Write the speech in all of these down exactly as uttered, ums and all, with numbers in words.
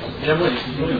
Я боюсь.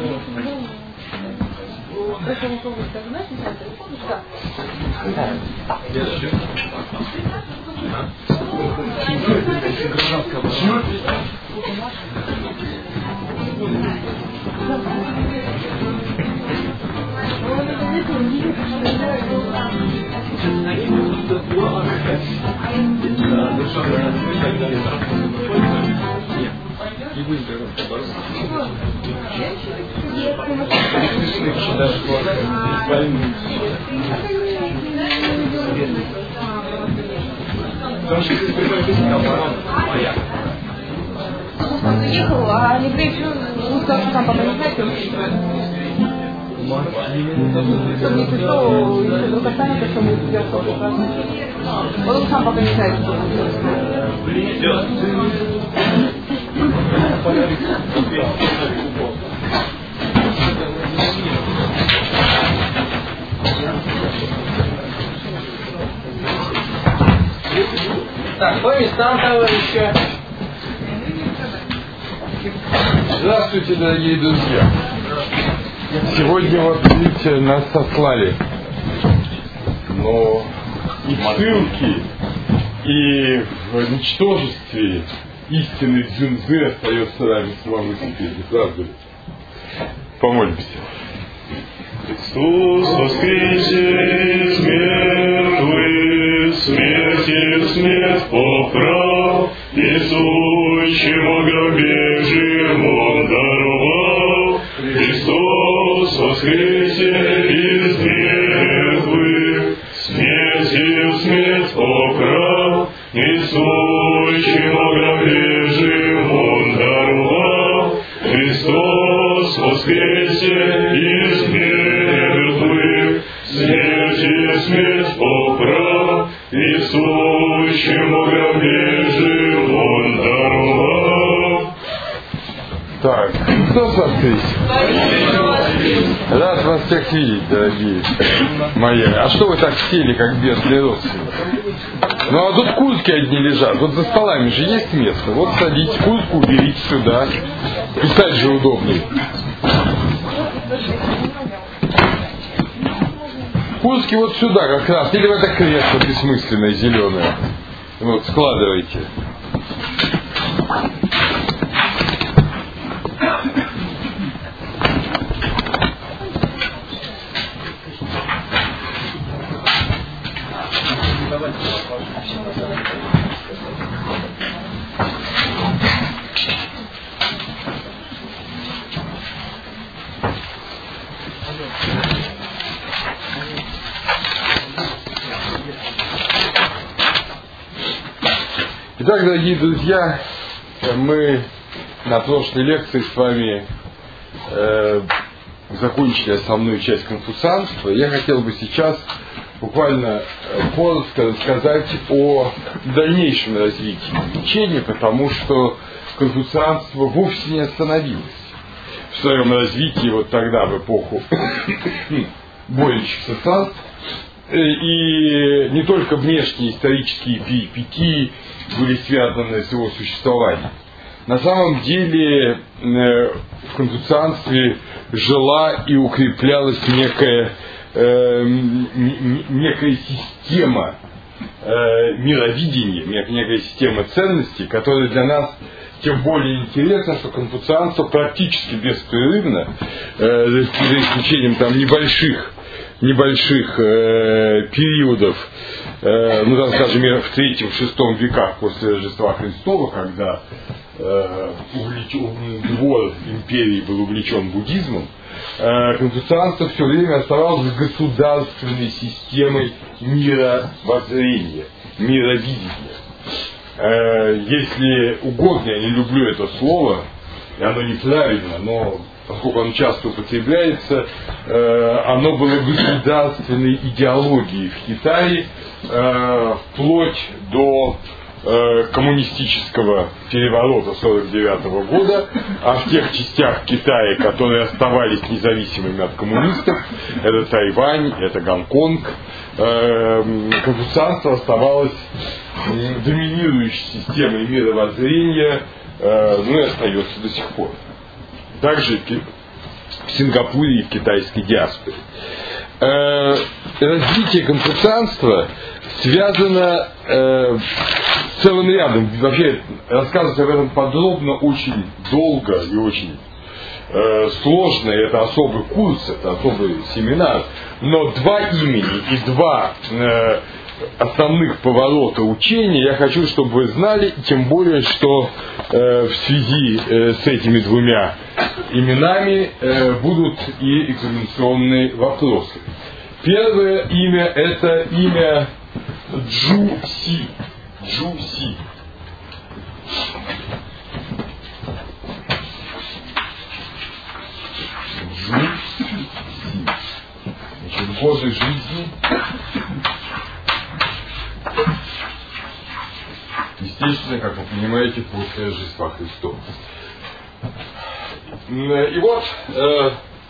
Он заехал, а не еще он сказал, что сам пока не знает, чтобы если что, если вдруг останется, что будет делать, вот он сам пока не знает, что он делает. Так, по местам, товарищи. Здравствуйте, дорогие друзья. Сегодня, вот видите, нас сослали. Но и в ссылке, и в ничтожестве истинный Цзюньцзы остается нами самому себе. Не правда ли? Помолимся. Христос воскресе из мертвых, смерти смерть поправ, и сущему гробежем он даровал. Христос воскресе из мертвых, смерти смерть поправ, и сущему гробежем он даровал. Христос воскресе из мертвых, смерти смерть поправ, и сущему гробежем он даровал. Так, Христос воскресе. Рад вас всех видеть, дорогие мои. А что вы так сели, как бедные родственники? Ну а тут куртки одни лежат. Вот за столами же есть место. Вот садитесь, куртку уберите сюда. Писать же удобнее. Куртки вот сюда как раз. Или в это кресло бессмысленное зеленое. Вот, складывайте. Итак, дорогие друзья, мы на прошлой лекции с вами э, закончили основную часть конфуцианства. Я хотел бы сейчас буквально коротко рассказать о дальнейшем развитии учения, потому что конфуцианство вовсе не остановилось в своем развитии вот тогда, в эпоху борющихся царств. И не только внешние исторические перипетии были связаны с его существованием. На самом деле в конфуцианстве жила и укреплялась некая, э, некая система э, мировидения, некая система ценностей, которая для нас тем более интересно, что конфуцианство практически беспрерывно, э, за исключением там небольших небольших э, периодов, э, ну, так скажем, в третьем-шестом веках после Рождества Христова, когда э, увлечен, двор империи был увлечен буддизмом, э, конфуцианство все время оставалось государственной системой мировоззрения, мировидения. Э, если угодно, я не люблю это слово, и оно неправильно, но поскольку оно часто употребляется, э, оно было государственной идеологией в Китае э, вплоть до э, коммунистического переворота сорок девятого года, а в тех частях Китая, которые оставались независимыми от коммунистов, это Тайвань, это Гонконг, э, конфуцианство оставалось доминирующей системой мировоззрения, э, ну и остается до сих пор. также в Сингапуре и в китайской диаспоре. Э, развитие конфуцианства связано э, с целым рядом, вообще рассказывать об этом подробно очень долго и очень э, сложно, это особый курс, это особый семинар, но два имени и два э, основных поворота учения я хочу, чтобы вы знали, тем более, что э, в связи э, с этими двумя именами э, будут и экзаменационные вопросы. Первое имя – это имя Джу Си. Джу Си. Джу Си. Значит, годы жизни. Естественно, как вы понимаете, после Рождества Христова. И вот э,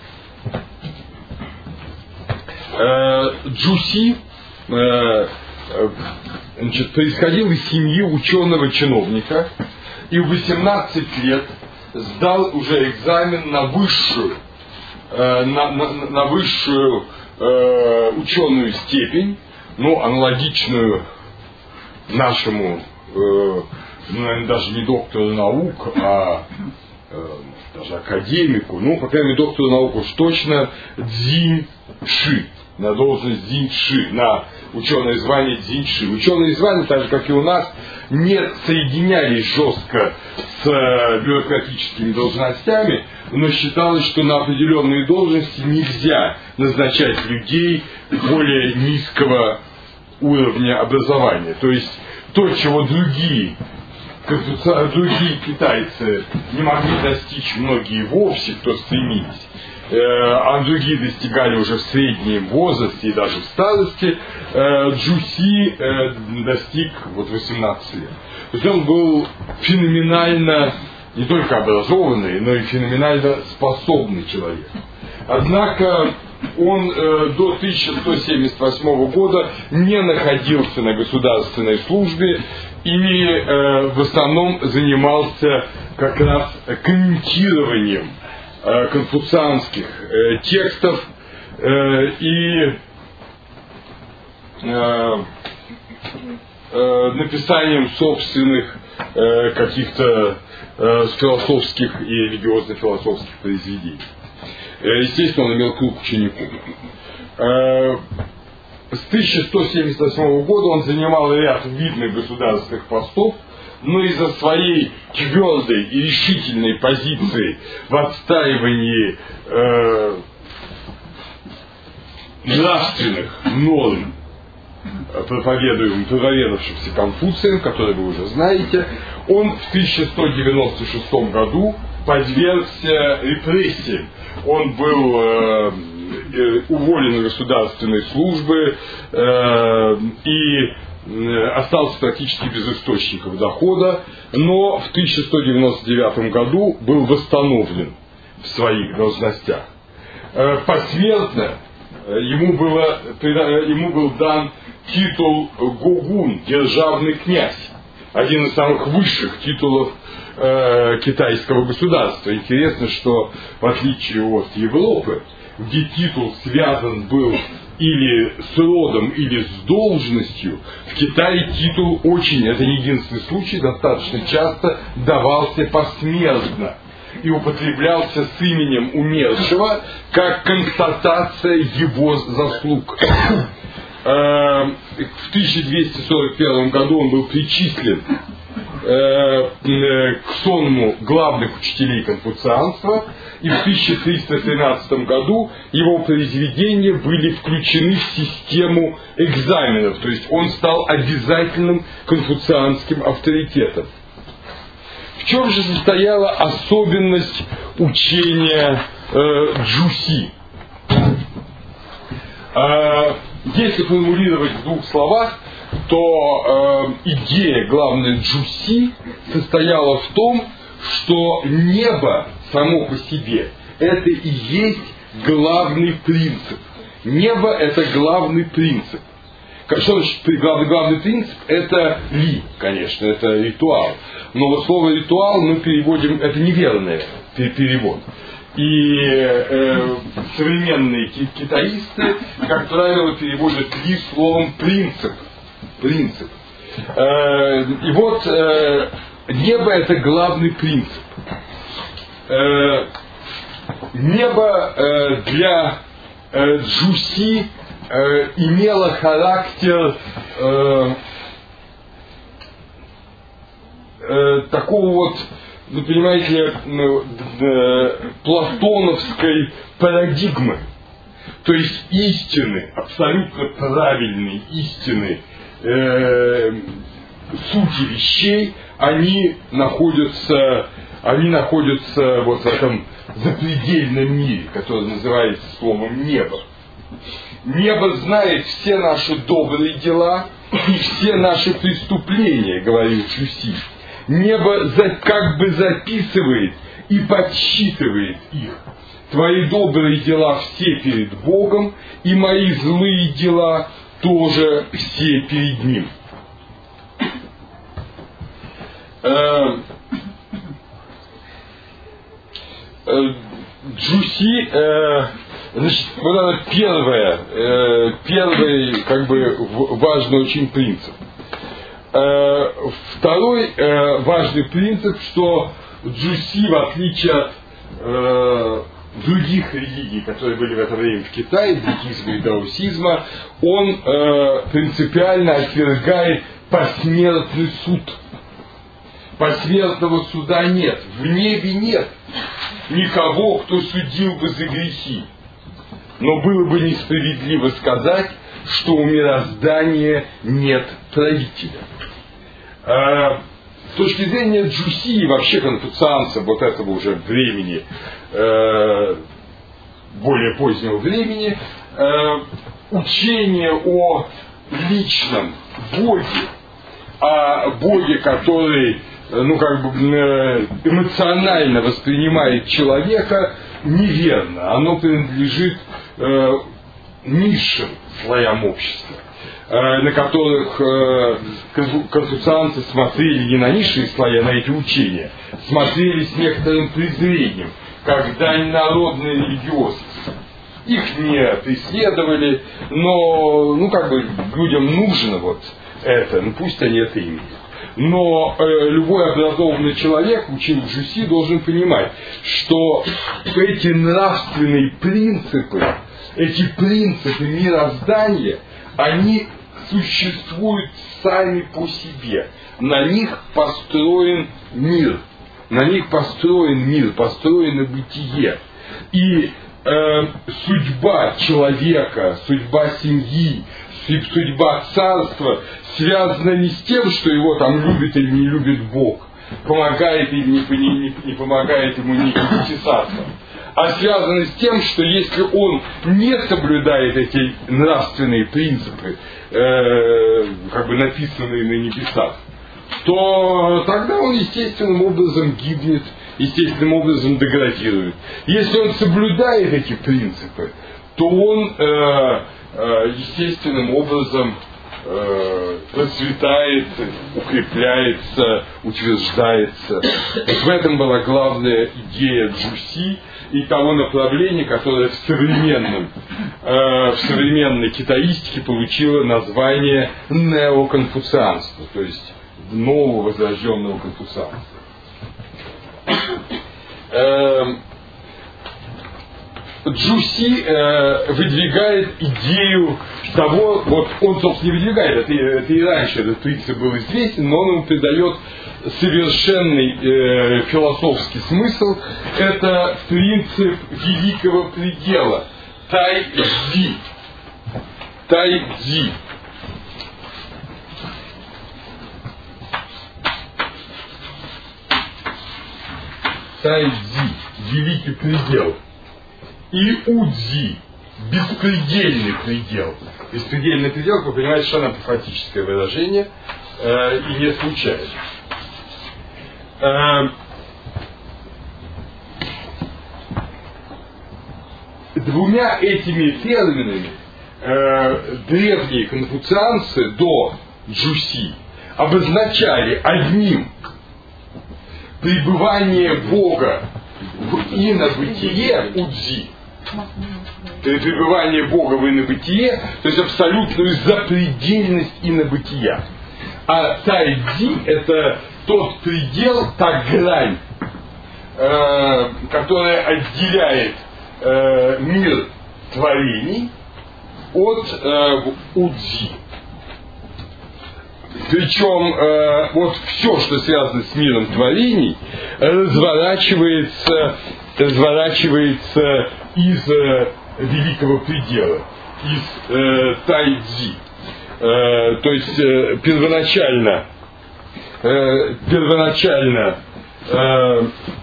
э, Джуси э, значит, происходил из семьи ученого-чиновника и в восемнадцать лет сдал уже экзамен на высшую, э, на, на, на высшую э, ученую степень, ну, аналогичную нашему, э, ну, наверное, даже не доктору наук, а э, даже академику, ну, по крайней мере, доктору наук уж точно, Цзиньши, на должность Цзиньши, на ученое звание Цзиньши. Ученые звания, так же, как и у нас, не соединялись жестко с бюрократическими должностями, но считалось, что на определенные должности нельзя назначать людей более низкого уровня образования. То есть то, чего другие, другие китайцы не могли достичь многие вовсе, кто стремились, а другие достигали уже в среднем возрасте и даже в старости, Джуси достиг вот восемнадцати лет. То есть он был феноменально не только образованный, но и феноменально способный человек. Однако он э, до тысяча сто семьдесят восьмого года не находился на государственной службе и э, в основном занимался как раз комментированием э, конфуцианских э, текстов э, и э, э, написанием собственных э, каких-то э, философских и религиозно-философских произведений. Естественно, он имел круг учеников. С тысяча сто семьдесят восьмого года он занимал ряд видных государственных постов, но из-за своей твердой и решительной позиции в отстаивании э, нравственных норм, проповедовавшихся Конфуцием, которые вы уже знаете, он в тысяча сто девяносто шестом году подвергся репрессиям. Он был э, э, уволен из государственной службы э, и э, остался практически без источников дохода, но в тысяча сто девяносто девятом году был восстановлен в своих должностях. Э, посмертно ему, было, ему был дан титул Гогун, державный князь, один из самых высших титулов э, китайского государства. Интересно, что в отличие от Европы, где титул связан был или с родом, или с должностью, в Китае титул очень, это не единственный случай, достаточно часто давался посмертно и употреблялся с именем умершего как констатация его заслуг. В тысяча двести сорок первом году он был причислен к сонму главных учителей конфуцианства, и в тысяча триста тринадцатом году его произведения были включены в систему экзаменов, то есть он стал обязательным конфуцианским авторитетом. В чем же состояла особенность учения э, Джуси? Э, если формулировать в двух словах, то э, идея, главная, Джуси состояла в том, что небо само по себе – это и есть главный принцип. Небо – это главный принцип. Что значит главный, главный принцип? Это ли, конечно, это ритуал. Но вот слово ритуал мы переводим, это неверное перевод. И э, современные китаисты, как правило, переводят ли словом принцип. Принцип. Э, и вот э, небо — это главный принцип. Э, небо э, для э, Джуси э, имело характер э, э, такого вот, вы понимаете, платоновской парадигмы, то есть истины, абсолютно правильные истины, э, сути вещей, они находятся, они находятся вот в этом запредельном мире, который называется словом небо. Небо знает все наши добрые дела и все наши преступления, говорил Джуси. Небо как бы записывает и подсчитывает их. Твои добрые дела все перед Богом, и мои злые дела тоже все перед Ним. Джуси, значит, вот это первое, первый, как бы, важный очень принцип. Второй э, важный принцип, что Джуси, в отличие от э, других религий, которые были в это время в Китае, буддизма и даосизма, он э, принципиально отвергает посмертный суд. Посмертного суда нет. В небе нет никого, кто судил бы за грехи. Но было бы несправедливо сказать, что у мироздания нет правителя. С точки зрения Джуси и вообще конфуцианцев вот этого уже времени, более позднего времени, учение о личном Боге, о Боге, который, ну, как бы эмоционально воспринимает человека, неверно. Оно принадлежит низшим слоям общества, на которых конфуцианцы смотрели не на низшие слои, а на эти учения, смотрели с некоторым презрением, как дань народной религиозности. Их не преследовали, но, ну, как бы людям нужно вот это, ну, пусть они это имеют. Но э, любой образованный человек, учил Джуси, должен понимать, что эти нравственные принципы, эти принципы мироздания, они существуют сами по себе. На них построен мир. На них построен мир, построено бытие. И э, судьба человека, судьба семьи, судьба царства связана не с тем, что его там любит или не любит Бог, помогает или не, не, не помогает ему неким царством, а связано с тем, что если он не соблюдает эти нравственные принципы, э, как бы написанные на небесах, то тогда он естественным образом гибнет, естественным образом деградирует. Если он соблюдает эти принципы, то он э, э, естественным образом э, процветает, укрепляется, утверждается. Вот в этом была главная идея Джуси и того направления, которое в современном, э, в современной китаистике получило название неоконфуцианства, то есть нового возрожденного конфуцианства. Э, Джуси э, выдвигает идею того, вот он, собственно, не выдвигает, это, это и раньше этот принцип был известен, но он ему придает совершенный э, философский смысл. Это принцип великого предела, тай-дзи. Тай-дзи. Тай-дзи, великий предел. И удзи, беспредельный предел. Беспредельный предел, вы понимаете, что это апофатическое выражение, э, и не случайно. Э, двумя этими терминами э, древние конфуцианцы до Джуси обозначали одним пребывание Бога в инобытие, удзи, то есть пребывание Бога в инобытие, то есть абсолютную запредельность инобытия. А тайдзи – это тот предел, та грань, э, которая отделяет э, мир творений от э, удзи. Причем э, вот все, что связано с миром творений, разворачивается, разворачивается из э, великого предела, из э, тайдзи. Э, то есть э, первоначально, э, первоначально э,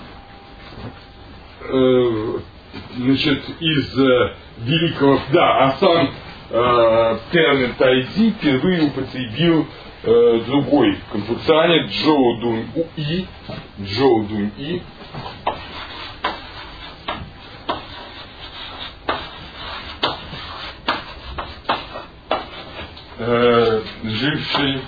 э, значит, из э, великого, да, а сам э, термин тайдзи впервые употребил э, другой конфуцианец Джоу Дун И, Джоу Дун И. Э, живший.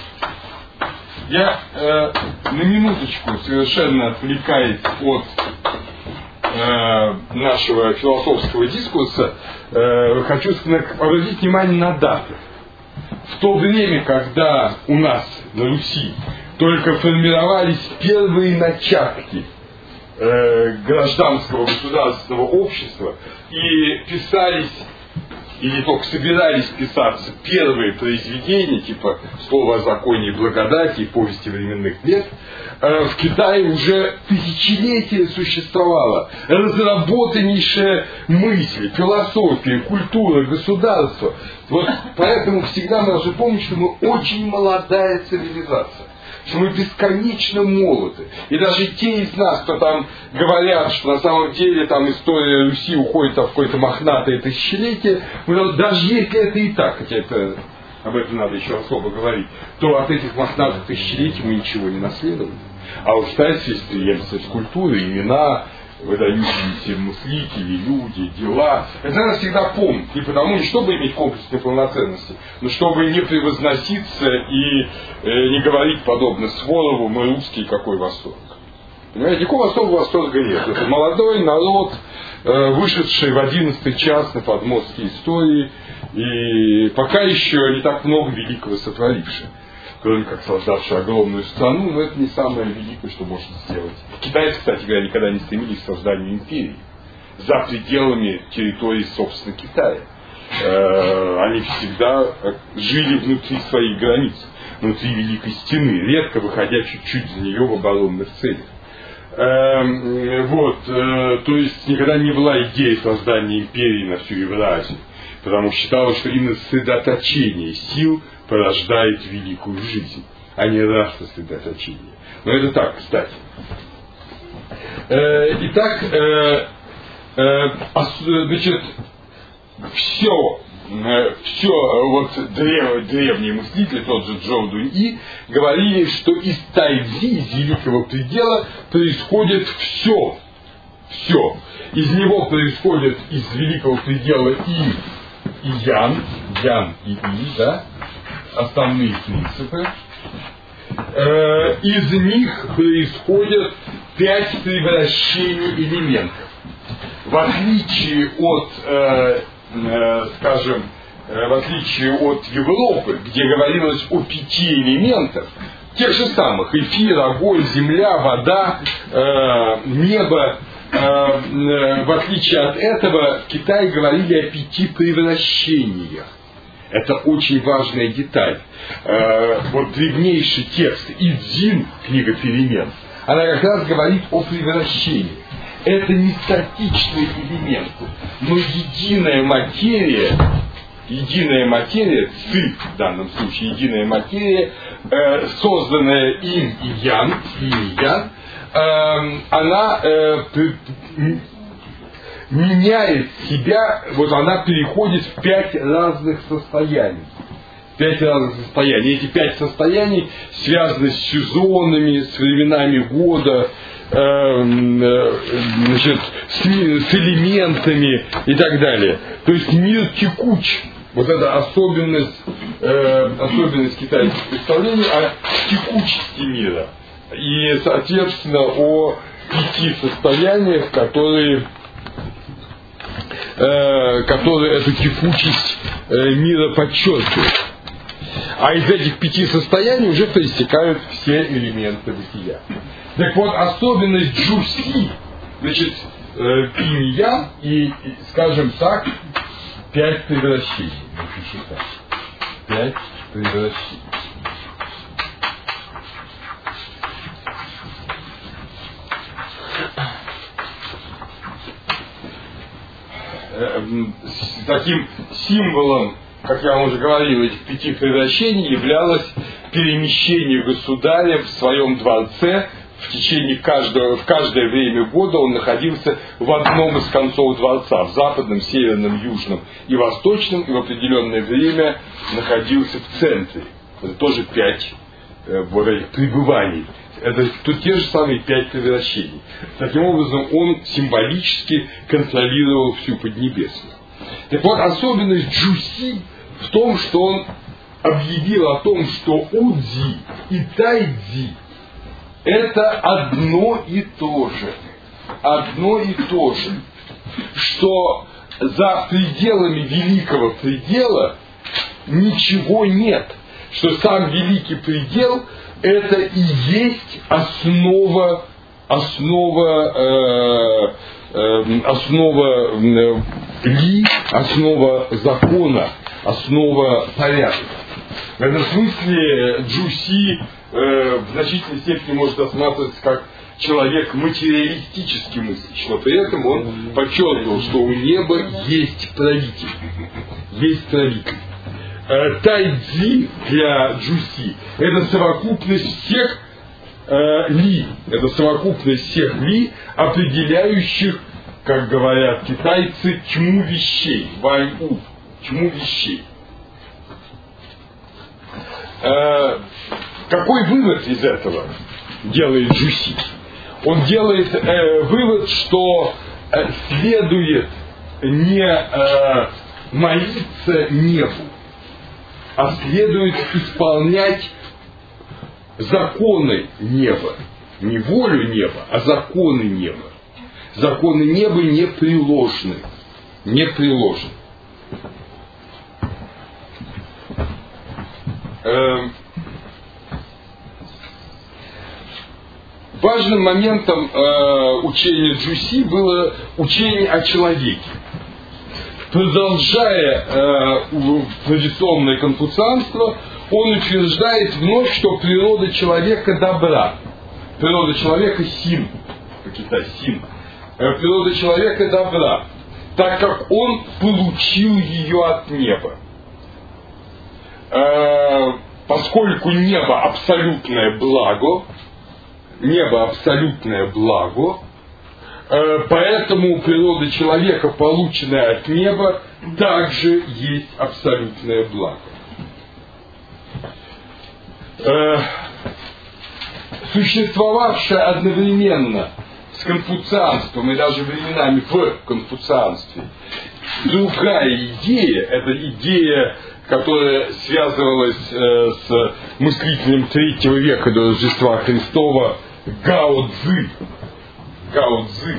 Я э, на минуточку, совершенно отвлекаясь от э, нашего философского дискурса, э, хочу обратить внимание на даты. В то время, когда у нас на Руси только формировались первые начатки э, гражданского государственного общества и писались, или только собирались писаться первые произведения, типа «Слово о законе и благодати» и «Повести временных лет», в Китае уже тысячелетия существовала разработаннейшая мысль, философия, культура, государство. Вот поэтому всегда мы должны помнить, что мы очень молодая цивилизация, что мы бесконечно молоды. И даже те из нас, кто там говорят, что на самом деле там история Руси уходит в какое-то мохнатое тысячелетие, мы, даже если это и так, хотя это, об этом надо еще особо говорить, то от этих мохнатых тысячелетий мы ничего не наследовали. А уж преемственность культуры, имена, выдающиеся мыслители, люди, дела. Это надо всегда помнить. Не потому, не чтобы иметь комплекс неполноценности, но чтобы не превозноситься и э, не говорить подобно Сворову: мы русские, какой восторг. Понимаете, никакого восторга, восторга нет. Это молодой народ, э, вышедший в одиннадцатый час на подмостки истории, и пока еще не так много великого сотворившего. Кроме как создавший огромную страну, но это не самое великое, что можно сделать. Китайцы, кстати говоря, никогда не стремились к созданию империи за пределами территории, собственно, Китая. Они всегда жили внутри своих границ, внутри Великой Стены, редко выходя чуть-чуть за нее в оборонных целях. Вот, то есть никогда не была идея создания империи на всю Евразию, потому что считалось, что именно сосредоточение сил порождает великую жизнь, а не раз сосредоточение. Но это так, кстати. Э, итак, э, э, значит, все, э, все вот древ, древние мыслители, тот же Джоу Дун И, говорили, что из тайдзи, из великого предела, происходит все. Все. Из него происходит из великого предела и, и ян, ян и и, да, основные принципы. Э, из них происходят пять превращений элементов. В отличие от, э, э, скажем, э, в отличие от Европы, где говорилось о пяти элементах, тех же самых: эфир, огонь, земля, вода, э, небо, э, э, в отличие от этого в Китае говорили о пяти превращениях. Это очень важная деталь. Э, вот древнейший текст Идзин, книга перемен, она как раз говорит о превращении. Это не статичный элемент, но единая материя, единая материя, ци в данном случае, единая материя, э, созданная им и ян, им и ян, э, она э, меняет себя, вот она переходит в пять разных состояний. Пять разных состояний. Эти пять состояний связаны с сезонами, с временами года, э, э, значит, с, с элементами и так далее. То есть мир текуч. Вот это особенность, э, особенность китайских представлений о текучести мира. И, соответственно, о пяти состояниях, которые, э, которые эту кипучесть э, мира подчеркивают. А из этих пяти состояний уже проистекают все элементы бытия. Так вот, особенность джуси, значит, э, инь-ян и, и, скажем так, пять превращений. Пять превращений. Таким символом, как я вам уже говорил, этих пяти превращений являлось перемещение государя в своем дворце. В течение каждого, в каждое время года он находился в одном из концов дворца, в западном, северном, южном и восточном, и в определенное время находился в центре. Это тоже пять э, вот этих пребываний. Это тут те же самые пять превращений. Таким образом, он символически контролировал всю Поднебесную. Так вот, особенность Джуси в том, что он объявил о том, что Удзи и Тайдзи — это одно и то же. Одно и то же. Что за пределами великого предела ничего нет. Что сам великий предел — это и есть основа, основа, э, э, основа э, ли, основа закона, основа порядка. В этом смысле Джуси э, в значительной степени может рассматриваться как человек материалистически мыслящий, но при этом он подчеркивал, что у неба есть правитель. Есть правитель. Э, Тайдзи для Джуси — это совокупность всех э, ли, это совокупность всех ли, определяющих, как говорят китайцы, тьму вещей, вань-у, тьму вещей. Э, какой вывод из этого делает Джуси? Он делает э, вывод, что э, следует не э, молиться небу, а следует исполнять законы неба. Не волю неба, а законы неба. Законы неба непреложны. Непреложны. Эм, важным моментом э, учения Джуси было учение о человеке. Продолжая э, традиционное конфуцианство, он утверждает вновь, что природа человека добра. Природа человека син, по-китайски син. Э, природа человека добра, так как он получил ее от неба. Э, поскольку небо абсолютное благо, небо абсолютное благо, поэтому природа человека, полученная от неба, также есть абсолютное благо. Существовавшая одновременно с конфуцианством и даже временами в конфуцианстве другая идея, это идея, которая связывалась с мыслителем третьего века до Рождества Христова Гао Цзы. Гао Цзы.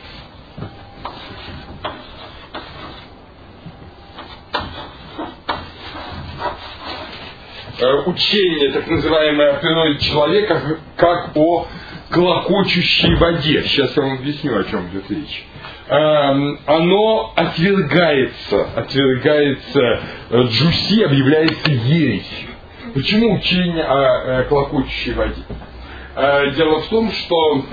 Учение, так называемое, о природе человека, как о клокочущей воде. Сейчас я вам объясню, о чем идет речь. Оно отвергается, отвергается Джуси, объявляется ересью. Почему учение о клокочущей воде? Дело в том, что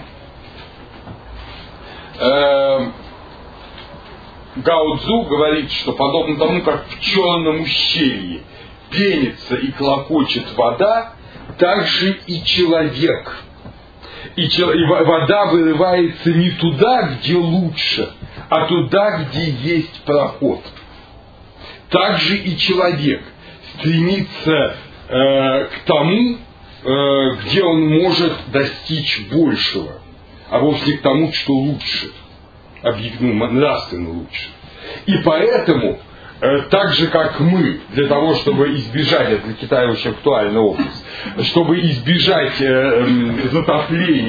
Гао Цзу говорит, что подобно тому, как в черном ущелье пенится и клокочет вода, так же и человек. И, чел- и вода вырывается не туда, где лучше, а туда, где есть проход. Так же и человек стремится э, к тому, э, где он может достичь большего, а вовсе не к тому, что лучше, объективно, нравственно лучше. И поэтому, э, так же как мы, для того, чтобы избежать, это для Китая очень актуальный образ, чтобы избежать э, затопления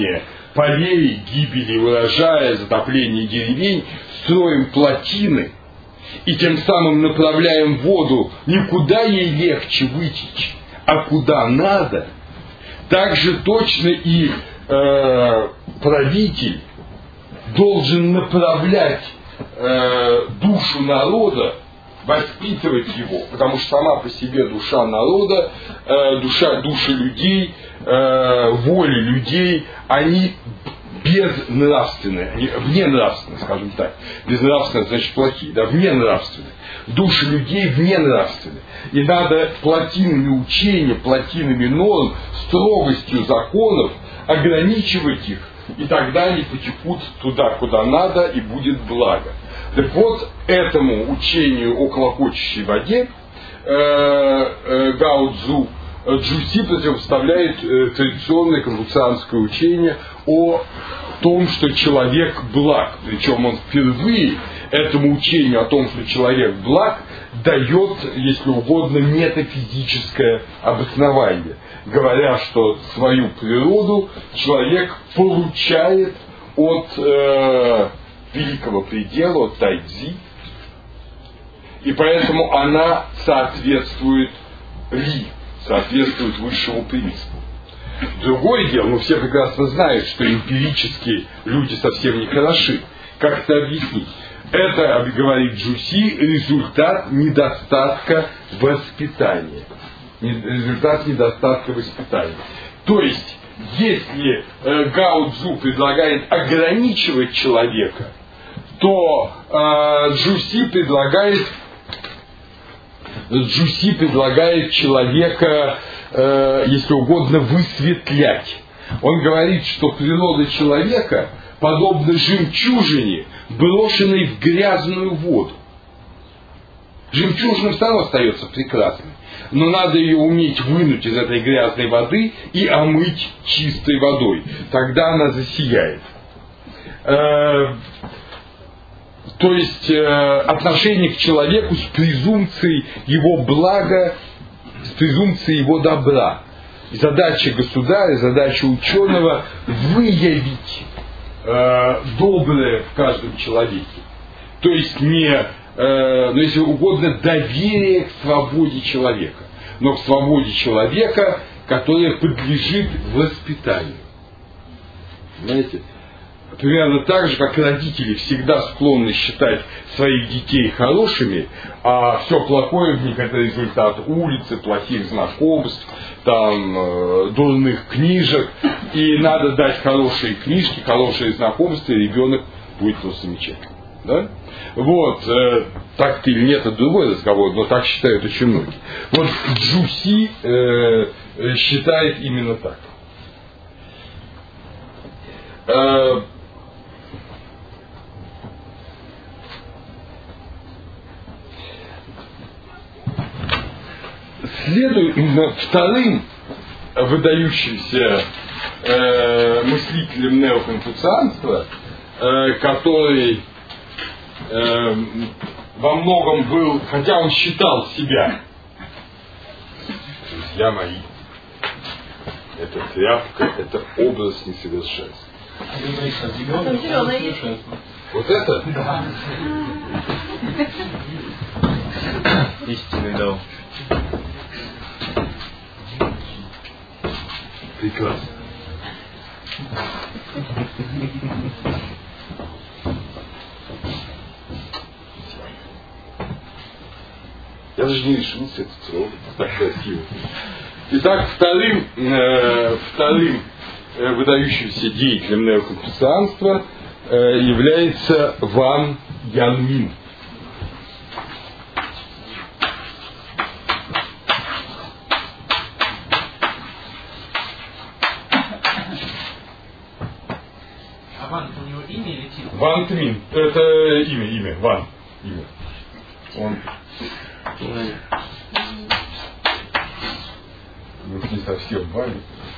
полей, гибели урожая, затопления деревень, строим плотины и тем самым направляем воду не куда ей легче вытечь, а куда надо, так же точно и э, правитель должен направлять э, душу народа, воспитывать его, потому что сама по себе душа народа, э, душа, души людей, э, воли людей, они безнравственные, они вненравственные, скажем так. Безнравственные значит плохие, да, вненравственные. Души людей вненравственные. И надо плотинами учения, плотинами норм, строгостью законов ограничивать их, и тогда они потекут туда, куда надо, и будет благо. Так вот, этому учению о клокочущей воде э, э, Гао Цзу Джуси противопоставляет э, традиционное конфуцианское учение о том, что человек благ. Причем он впервые этому учению о том, что человек благ, дает, если угодно, метафизическое обоснование, говоря, что свою природу человек получает от э, великого предела, от тайцзи, и поэтому она соответствует ли, соответствует высшему принципу. Другое дело, ну все прекрасно знают, что эмпирически люди совсем не хороши. Как это объяснить? Это, говорит Джуси, результат недостатка воспитания. Результат недостатка воспитания. То есть, если э, Гао Цзу предлагает ограничивать человека, то э, Джуси предлагает Джуси предлагает человека, э, если угодно, высветлять. Он говорит, что природа человека подобна жемчужине, брошенной в грязную воду. Жемчужина все равно остается прекрасной, но надо ее уметь вынуть из этой грязной воды и омыть чистой водой. Тогда она засияет. Э, то есть э, отношение к человеку с презумпцией его блага, с презумпцией его добра. И задача государя, задача ученого выявить э, доброе в каждом человеке. То есть не, э, ну, если угодно, доверие к свободе человека, но к свободе человека, которая подлежит воспитанию. Знаете? Примерно так же, как родители всегда склонны считать своих детей хорошими, а все плохое в них — это результат улицы, плохих знакомств, там, э, дурных книжек, и надо дать хорошие книжки, хорошие знакомства, и ребенок будет просто замечательным. Да? Вот, э, так или нет, это другой разговор, но так считают очень многие. Вот Джуси э, считает именно так. Э, Следует вторым выдающимся э, мыслителем неоконфуцианства, э, который э, во многом был, хотя он считал себя, друзья мои, это тряпка, это образ несовершенства. Вот это? Да. Истинный дал. Прекрасно. Я даже не решился это трогать, так красиво. Итак, вторым, э, вторым э, выдающимся деятелем неоконфуцианства э, является Ван Янмин. Ван Тмин. Это имя, имя. Ван. Имя. Он. Ну, не совсем Ван.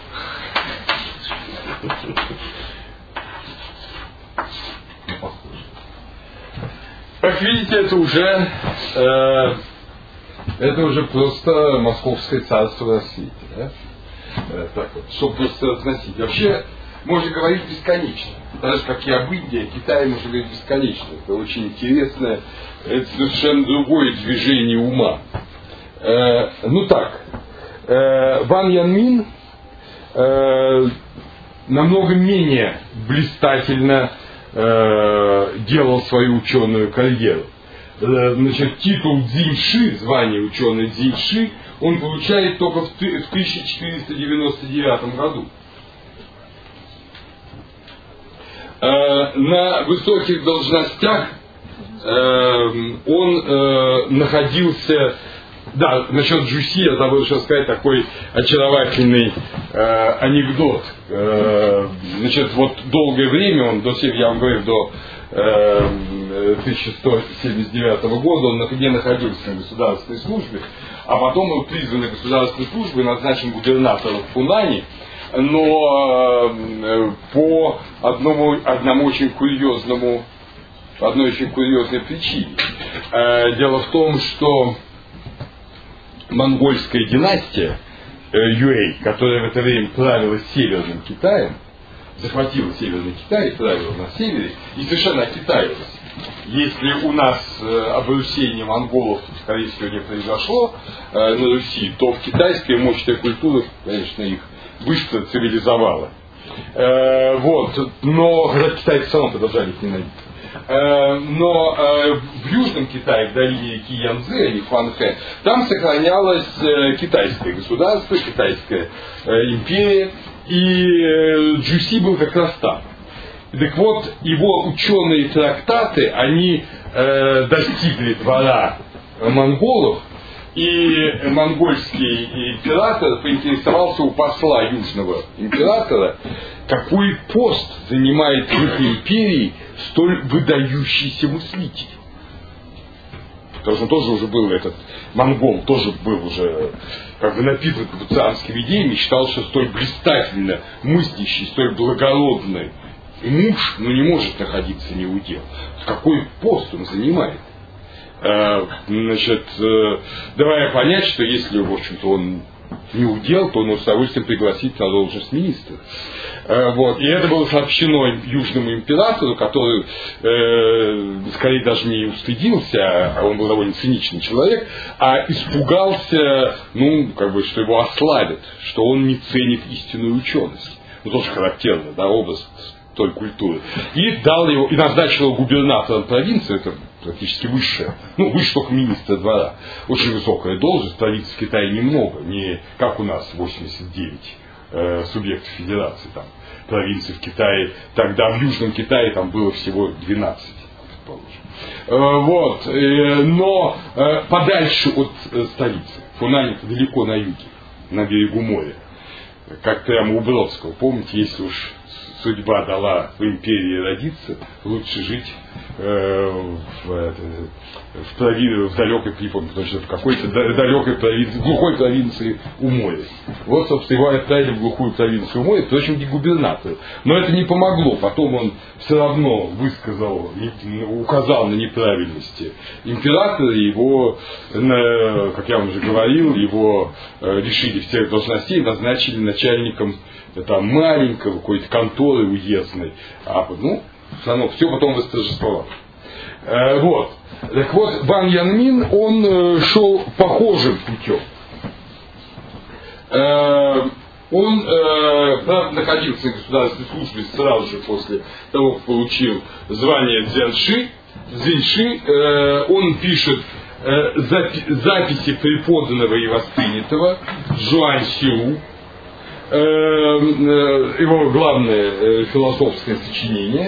Ну, похоже. Как видите, это уже э, это уже просто московское царство рассвете, да? Э, так вот, чтобы просто относить. Вообще, можно говорить бесконечно. Так же, как и об Индии, о Китае можно говорить бесконечно. Это очень интересное, это совершенно другое движение ума. Э, ну так, э, Ван Янмин э, намного менее блистательно э, делал свою ученую карьеру. Э, значит, титул Цзиньши, звание ученый Цзиньши, он получает только в тысяча четыреста девяносто девятом году. Э, на высоких должностях э, он э, находился. Да, насчет Джуси я забыл еще сказать такой очаровательный э, анекдот. Э, значит, вот долгое время он, до я вам говорю, до э, тысяча сто семьдесят девятого года он не находился на государственной службе, а потом он призван на государственной службе, назначен губернатором в Фунане, но э, по одному, одному очень курьезному, одной очень курьезной причине. Э, дело в том, что монгольская династия э, Юэй, которая в это время правила Северным Китаем, захватила Северный Китай, правила на севере и совершенно окитаилась. Если у нас э, обрусение монголов, скорее всего, не произошло э, на Руси, то в китайской мощная культура, конечно, их быстро цивилизовала. Э, вот, но хотя китайцы все равно продолжали их ненавидеть. Но в Южном Китае, в долине реки Янцзы, или Хуанхэ, там сохранялось китайское государство, китайская империя, и Джуси был как раз там. Так вот, его ученые трактаты, они достигли двора монголов, и монгольский император поинтересовался у посла южного императора, какой пост занимает в этой империи столь выдающийся мыслитель. Потому что он тоже уже был, этот монгол, тоже был уже как бы напитан конфуцианскими идеями, считал, что столь блистательно мыслящий, столь благородный муж, ну, не может находиться не у дел. Какой пост он занимает? Значит, давая понять, что если, в общем-то, он не удел, то он с удовольствием пригласит на должность министра. Вот. И это было сообщено южному императору, который э, скорее даже не устыдился, а он был довольно циничный человек, а испугался, ну, как бы, что его ославят, что он не ценит истинную ученость. Ну, тоже характерно, да, образ той культуры. И дал его, и назначил его губернатором провинции, это практически высшая, ну, выше только министра двора. Очень высокая должность, провинций в Китае немного, не как у нас восемьдесят девять э, субъектов федерации, там, провинций в Китае, тогда в Южном Китае там было всего двенадцать, предположим. Э, вот, э, но э, подальше от э, столицы. Фунань далеко на юге, на берегу моря. Как прямо у Бродского, помните, если уж судьба дала в империи родиться, лучше жить э, в, это, в, прови... в далекой, не помню, потому что в какой-то далекой провинции, в глухой провинции у моря. Вот, собственно, его отправили в глухую провинцию у моря, впрочем, не губернатор. Но это не помогло. Потом он все равно высказал, указал на неправильности императора, его, как я вам уже говорил, его лишили всех должностей, назначили начальником там маленького какой-то конторы уездной, а ну, все равно все потом восторжествовало. Э, вот. Так вот, Ван Янмин, он э, шел похожим путем. Э, он, э, правда, находился на государственной службе сразу же после того, как получил звание Цзянши. Цзиньши, э, он пишет э, запи- записи преподанного и воспринятого Жуань Сю, его главное философское сочинение.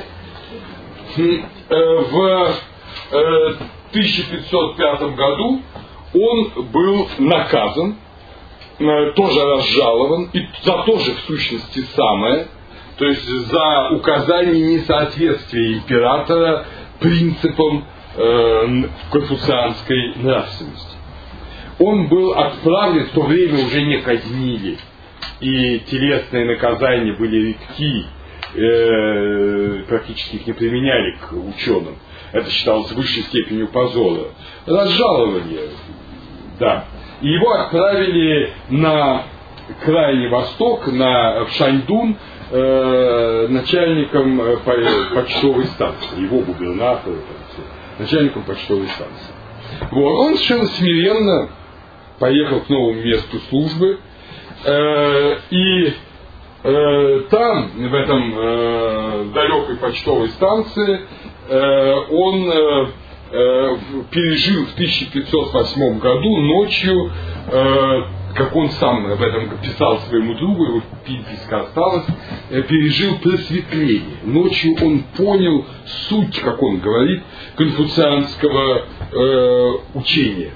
В тысяча пятьсот пятом году он был наказан, тоже разжалован, и за то же в сущности самое, то есть за указание несоответствия императора принципам конфуцианской нравственности. Он был отправлен, в то время уже не казнили, и телесные наказания были редки, э, практически их не применяли к ученым. Это считалось высшей степенью позора. Разжалование, да. И его отправили на крайний восток, на, в Шаньдун, э, начальником э, по, почтовой станции, его губернатора, начальником почтовой станции. Вот. Он совершенно смиренно поехал к новому месту службы, э, и э, там, в этом э, далекой почтовой станции, э, он э, э, пережил в тысяча пятьсот восьмом году ночью, э, как он сам об этом писал своему другу, его переписка осталась, э, пережил просветление. Ночью он понял суть, как он говорит, конфуцианского э, учения.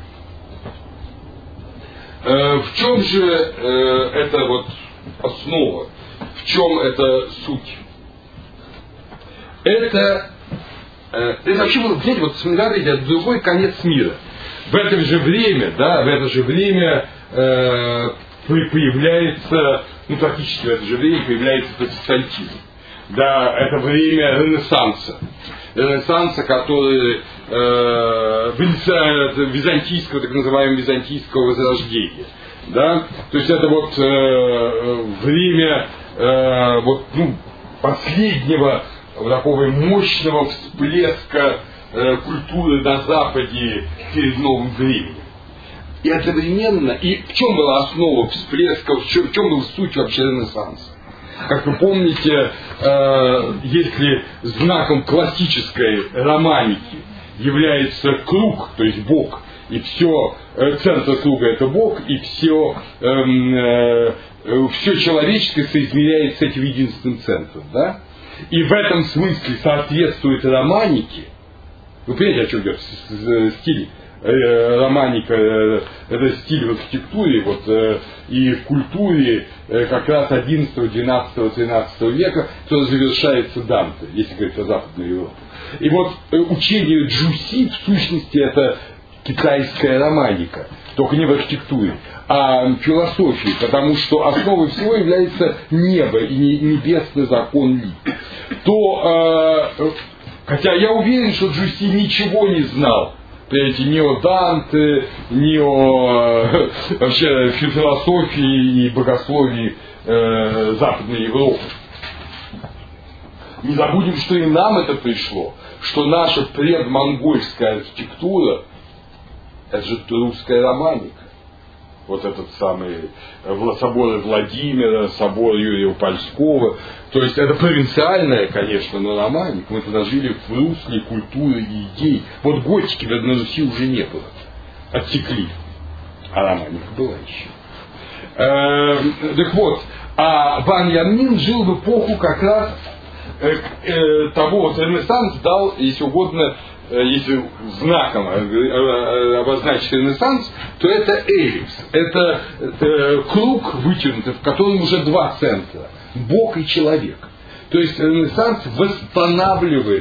Э, в чем же э, это вот основа? В чем это суть? Это, э, это вообще, вот, знаете, вот смотрите, это другой конец мира. В это же время, да, в это же время э, появляется, ну практически в это же время появляется протестантизм. Да, это время Ренессанса. Ренессанса, который э, византийского, так называемого византийского возрождения. Да? То есть это вот э, время э, вот, ну, последнего такого мощного всплеска э, культуры на Западе перед новым временем. И одновременно, и в чем была основа всплеска, в чем, в чем была суть вообще Ренессанса? Как вы помните, э, если знаком классической романики является круг, то есть Бог, и все, э, центр круга это Бог, и все, э, э, все человеческое соизмеряется с этим единственным центром, да? И в этом смысле соответствует романике. Вы понимаете, о чем идет стиль? Романика, это стиль в архитектуре вот, и в культуре как раз одиннадцатого, двенадцатого, тринадцатого века, то завершается Данте, если говорить о Западной Европе. И вот учение Джуси в сущности это китайская романика, только не в архитектуре, а в философии, потому что основой всего является небо и небесный закон Ли. То, э, хотя я уверен, что Джуси ничего не знал, понимаете, ни о Данте, ни о вообще философии и богословии э, Западной Европы. Не забудем, что и нам это пришло, что наша предмонгольская архитектура это же русская романика. Вот этот самый собор Владимира, собор Юрия Польского. То есть это провинциальная, конечно, но романика. Мы тогда жили в русле культуры и идей. Вот готики на Руси уже не было. Отсекли. А романика была еще. Э, так вот, а Ван Янмин жил в эпоху как раз э, э, того, вот Ренессанс дал, если угодно, если знаком обозначить Ренессанс, то это эллипс. Это э, круг вытянутый, в котором уже два центра. Бог и человек. То есть Ренессанс восстанавливает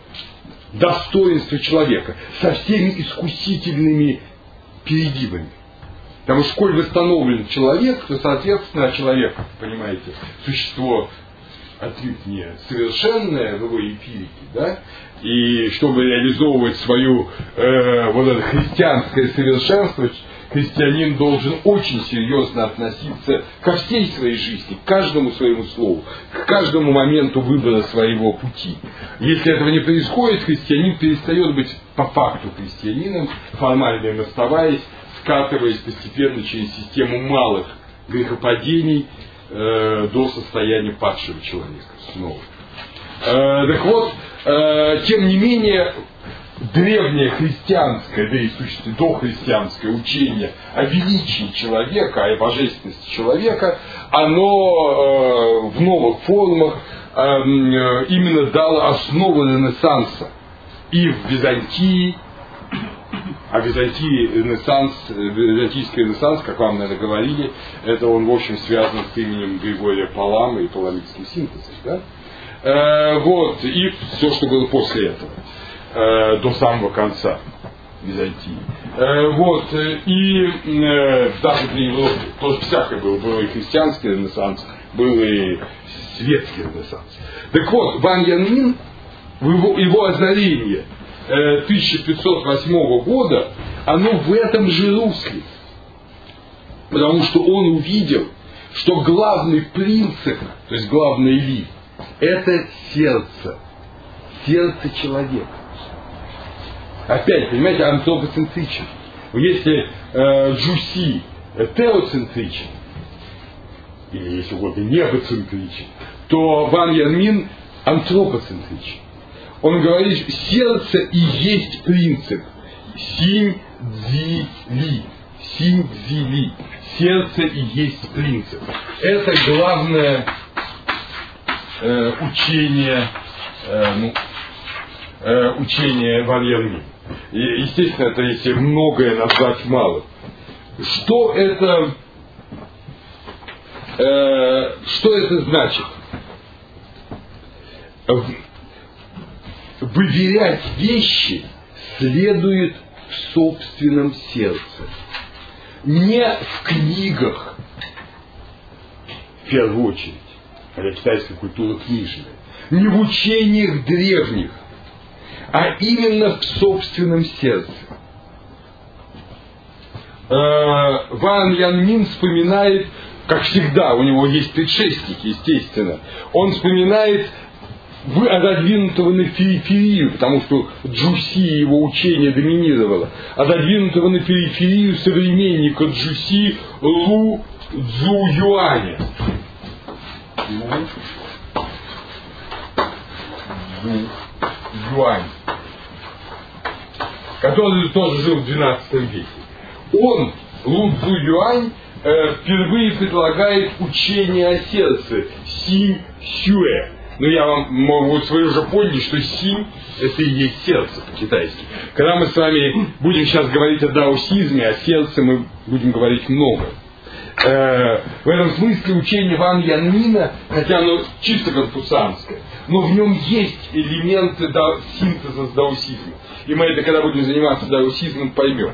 достоинство человека со всеми искусительными перегибами. Потому что, сколь восстановлен человек, то, соответственно, человек, понимаете, существо отнюдь не совершенное в его эмпирике, да, и чтобы реализовывать свое э, вот это христианское совершенство, христианин должен очень серьезно относиться ко всей своей жизни, к каждому своему слову, к каждому моменту выбора своего пути. Если этого не происходит, христианин перестает быть по факту христианином, формально им оставаясь, скатываясь постепенно через систему малых грехопадений э, до состояния падшего человека снова. Э, так вот, э, тем не менее, древнее христианское, да и существенно дохристианское учение о величии человека, о божественности человека, оно э, в новых формах э, именно дало основу Ренессанса и в Византии. А Византии Ренессанс, византийский Ренессанс, как вам, наверное, говорили, это он, в общем, связан с именем Григория Палама и паламидским синтезом, да? Э, вот, и все, что было после этого, э, до самого конца Византии. Э, вот, и э, в Западной Европе тоже всякое было, был и христианский Ренессанс, был и светский Ренессанс. Так вот, Ван Янмин, его, его озарение тысяча пятьсот восьмого года, оно в этом же русле. Потому что он увидел, что главный принцип, то есть главный ли, это сердце, сердце человека. Опять, понимаете, антропоцентричен. Если э, Джуси теоцентричен, или если угодно небоцентричен, то Ван Ян Мин антропоцентричен. Он говорит, сердце и есть принцип. Синь дзи ли. Синь дзи ли. Сердце и есть принцип. Это главное э, учение, э, ну, э, учение Ван Ян Мин. И, естественно, это если многое назвать мало. Что это, э, что это значит? Выверять вещи следует в собственном сердце. Не в книгах, в первую очередь, хотя китайская культура книжная, не в учениях древних, а именно в собственном сердце. Ван Ян Мин вспоминает, как всегда, у него есть предшественники, естественно, он вспоминает отодвинутого на периферию, потому что Джуси его учение доминировало, отодвинутого на периферию современника Джуси Лу Цзу Юаня. Цзу Юань, который тоже жил в двенадцатом веке. Он, Лу Цзу Юань, э, впервые предлагает учение о сердце Синь Сюэ. Но я вам, может, вы уже поняли, что синь – это и есть сердце по-китайски. Когда мы с вами будем сейчас говорить о даосизме, о сердце мы будем говорить много. Э, в этом смысле учение Ван Ян Мина, хотя оно чисто конфуцианское, но в нем есть элементы да, синтеза с даосизмом. И мы это, когда будем заниматься даосизмом, поймем.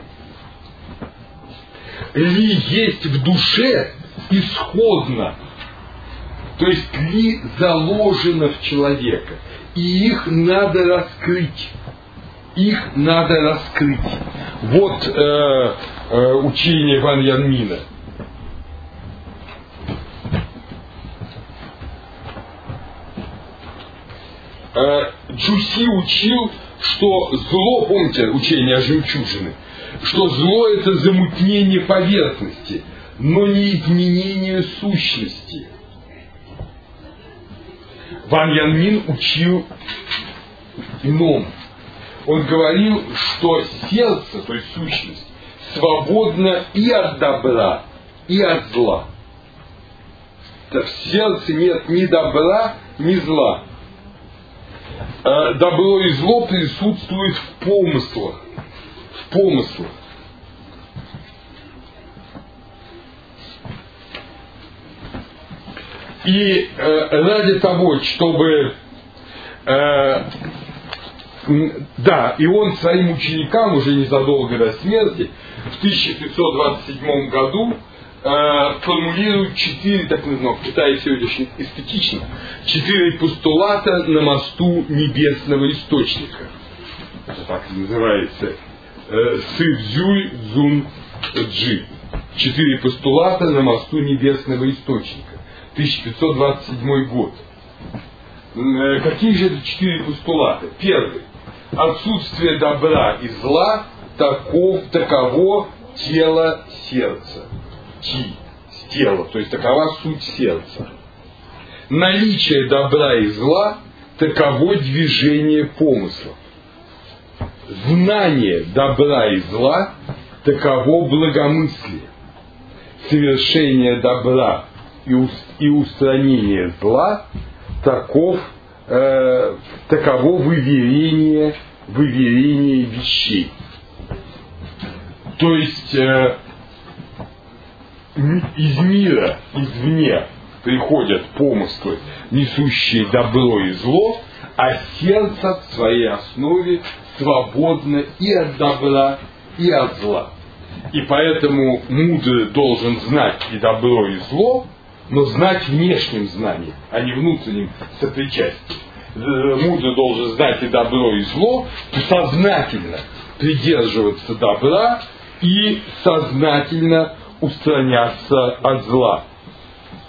Ли есть в душе исходно. То есть ли заложено в человека, и их надо раскрыть. Их надо раскрыть. Вот э, э, учение Ван Ян Мина. Э, Джуси учил, что зло, помните учение о жемчужине, что зло это замутнение поверхности, но не изменение сущности. Ван Ян Мин учил иному. Он говорил, что сердце, то есть сущность, свободно и от добра, и от зла. В сердце нет ни добра, ни зла. Добро и зло присутствуют в помыслах. В помыслах. И э, ради того, чтобы... Э, да, и он своим ученикам уже незадолго до смерти, в тысяча пятьсот двадцать седьмом году, э, формулирует четыре, так называемых, в Китае все очень эстетично, четыре постулата на мосту небесного источника. Это так называется. Э, Сы Цзюй Цзун Джи. Четыре постулата на мосту небесного источника. тысяча пятьсот двадцать седьмой год. Какие же это четыре постулата? Первый. Отсутствие добра и зла таков, таково тело сердца. Ти. Тело. То есть такова суть сердца. Наличие добра и зла таково движение помыслов. Знание добра и зла таково благомыслие. Совершение добра и устранение зла таков, э, таково выверение, выверение вещей. То есть э, из мира, извне приходят помыслы, несущие добро и зло, а сердце в своей основе свободно и от добра, и от зла. И поэтому мудрый должен знать и добро, и зло, но знать внешним знанием, а не внутренним сопричастием. Мудрый должен знать и добро, и зло, сознательно придерживаться добра и сознательно устраняться от зла.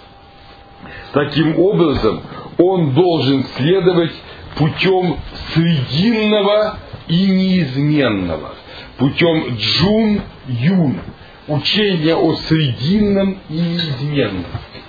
Таким образом, он должен следовать путем срединного и неизменного, путем Джун-Юн, учения о срединном и неизменном.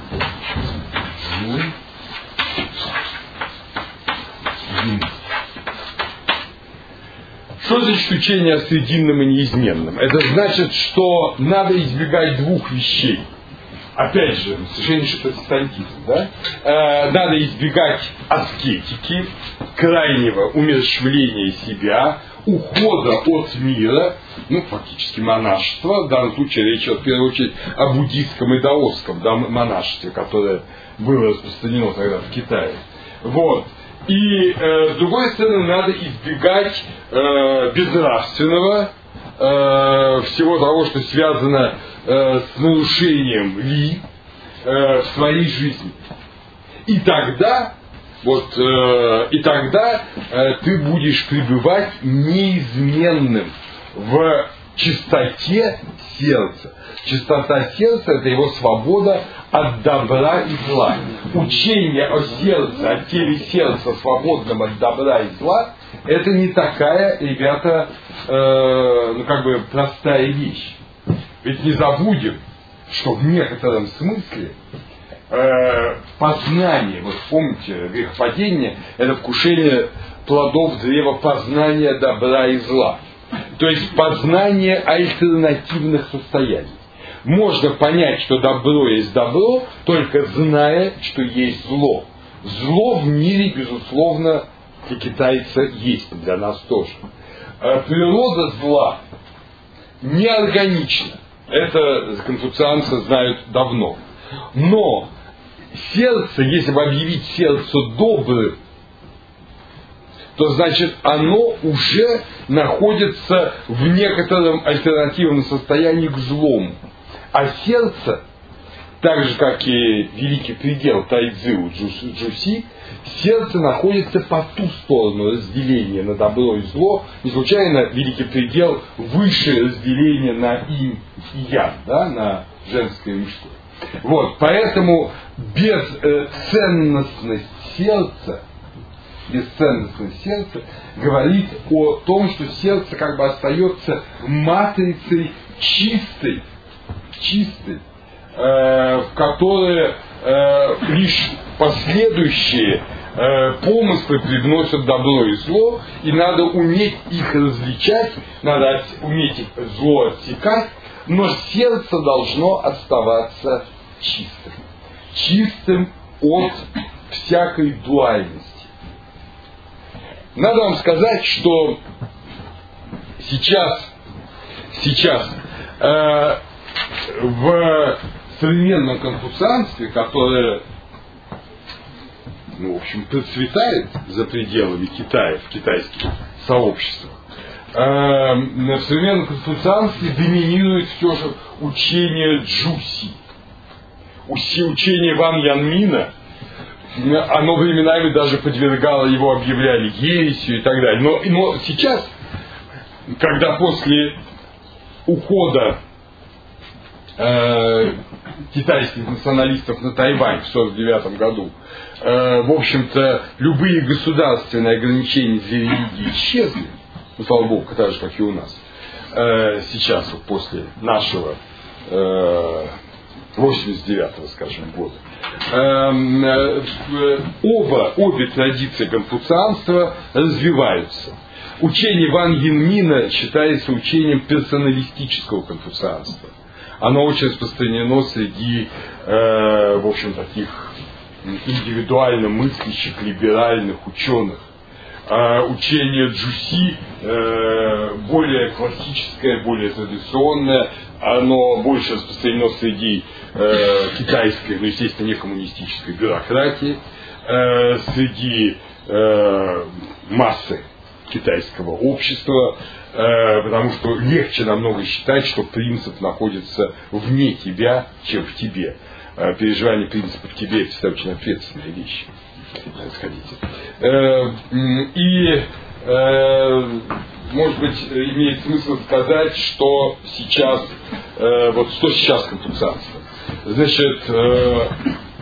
Что значит учение о срединном и неизменном? Это значит, что надо избегать двух вещей. Опять же, совершеннейший протестантизм, да? Э, надо избегать аскетики, крайнего умерщвления себя, ухода от мира, ну, фактически монашества. В данном случае речь идет в первую очередь о буддийском и даосском, да, монашестве, которое было распространено тогда в Китае. Вот. И, э, с другой стороны, надо избегать э, безнравственного, э, всего того, что связано э, с нарушением ли э, в своей жизни. И тогда, вот, э, и тогда э, ты будешь пребывать неизменным в чистоте сердца. Чистота сердца – это его свобода от добра и зла. Учение о сердце, о теле сердца, свободном от добра и зла, это не такая, ребята, э, ну как бы простая вещь. Ведь не забудем, что в некотором смысле э, познание, вот помните, грехопадение – это вкушение плодов древа познания добра и зла. То есть познание альтернативных состояний. Можно понять, что добро есть добро, только зная, что есть зло. Зло в мире, безусловно, для китайца есть, для нас тоже. Природа зла неорганична. Это конфуцианцы знают давно. Но сердце, если бы объявить сердце добрым, то значит оно уже находится в некотором альтернативном состоянии к злому. А сердце, так же как и великий предел тайцзи у Джуси, сердце находится по ту сторону разделения на добро и зло. Не случайно великий предел выше разделения на инь и ян, да, на женское и мужское. Вот, поэтому бесценностность сердца, бесценностность сердца говорит о том, что сердце как бы остается матрицей чистой, чистой, э, в которой э, лишь последующие э, помыслы привносят добро и зло, и надо уметь их различать, надо уметь их зло отсекать, но сердце должно оставаться чистым, чистым от всякой дуальности. Надо вам сказать, что сейчас, сейчас э, в современном конфуцианстве, которое, ну, в общем, процветает за пределами Китая, в китайских сообществах, э, в современном конфуцианстве доминирует все же учение Джуси. Учение Ван Янмина, оно временами даже подвергало, его объявляли ересью и так далее. Но, но сейчас, когда после ухода э, китайских националистов на Тайвань в сорок девятом году, э, в общем-то, любые государственные ограничения для религии исчезли, ну, слава Богу, так же, как и у нас, э, сейчас, вот после нашего э, восемьдесят девятого, скажем, года. Оба, обе традиции конфуцианства развиваются. Учение Ван Янмина считается учением персоналистического конфуцианства. Оно очень распространено среди, э, в общем, таких индивидуально мыслящих, либеральных ученых. Э, учение Джуси э, более классическое, более традиционное. Оно больше распространено среди э, китайской, ну, естественно, не коммунистической бюрократии, э, среди э, массы китайского общества, э, потому что легче намного считать, что принцип находится вне тебя, чем в тебе. Э, переживание принципа в тебе – это очень ответственная вещь. Сходите. Э, и э, может быть, имеет смысл сказать, что сейчас, э, вот что сейчас конфуцианство. Значит, э,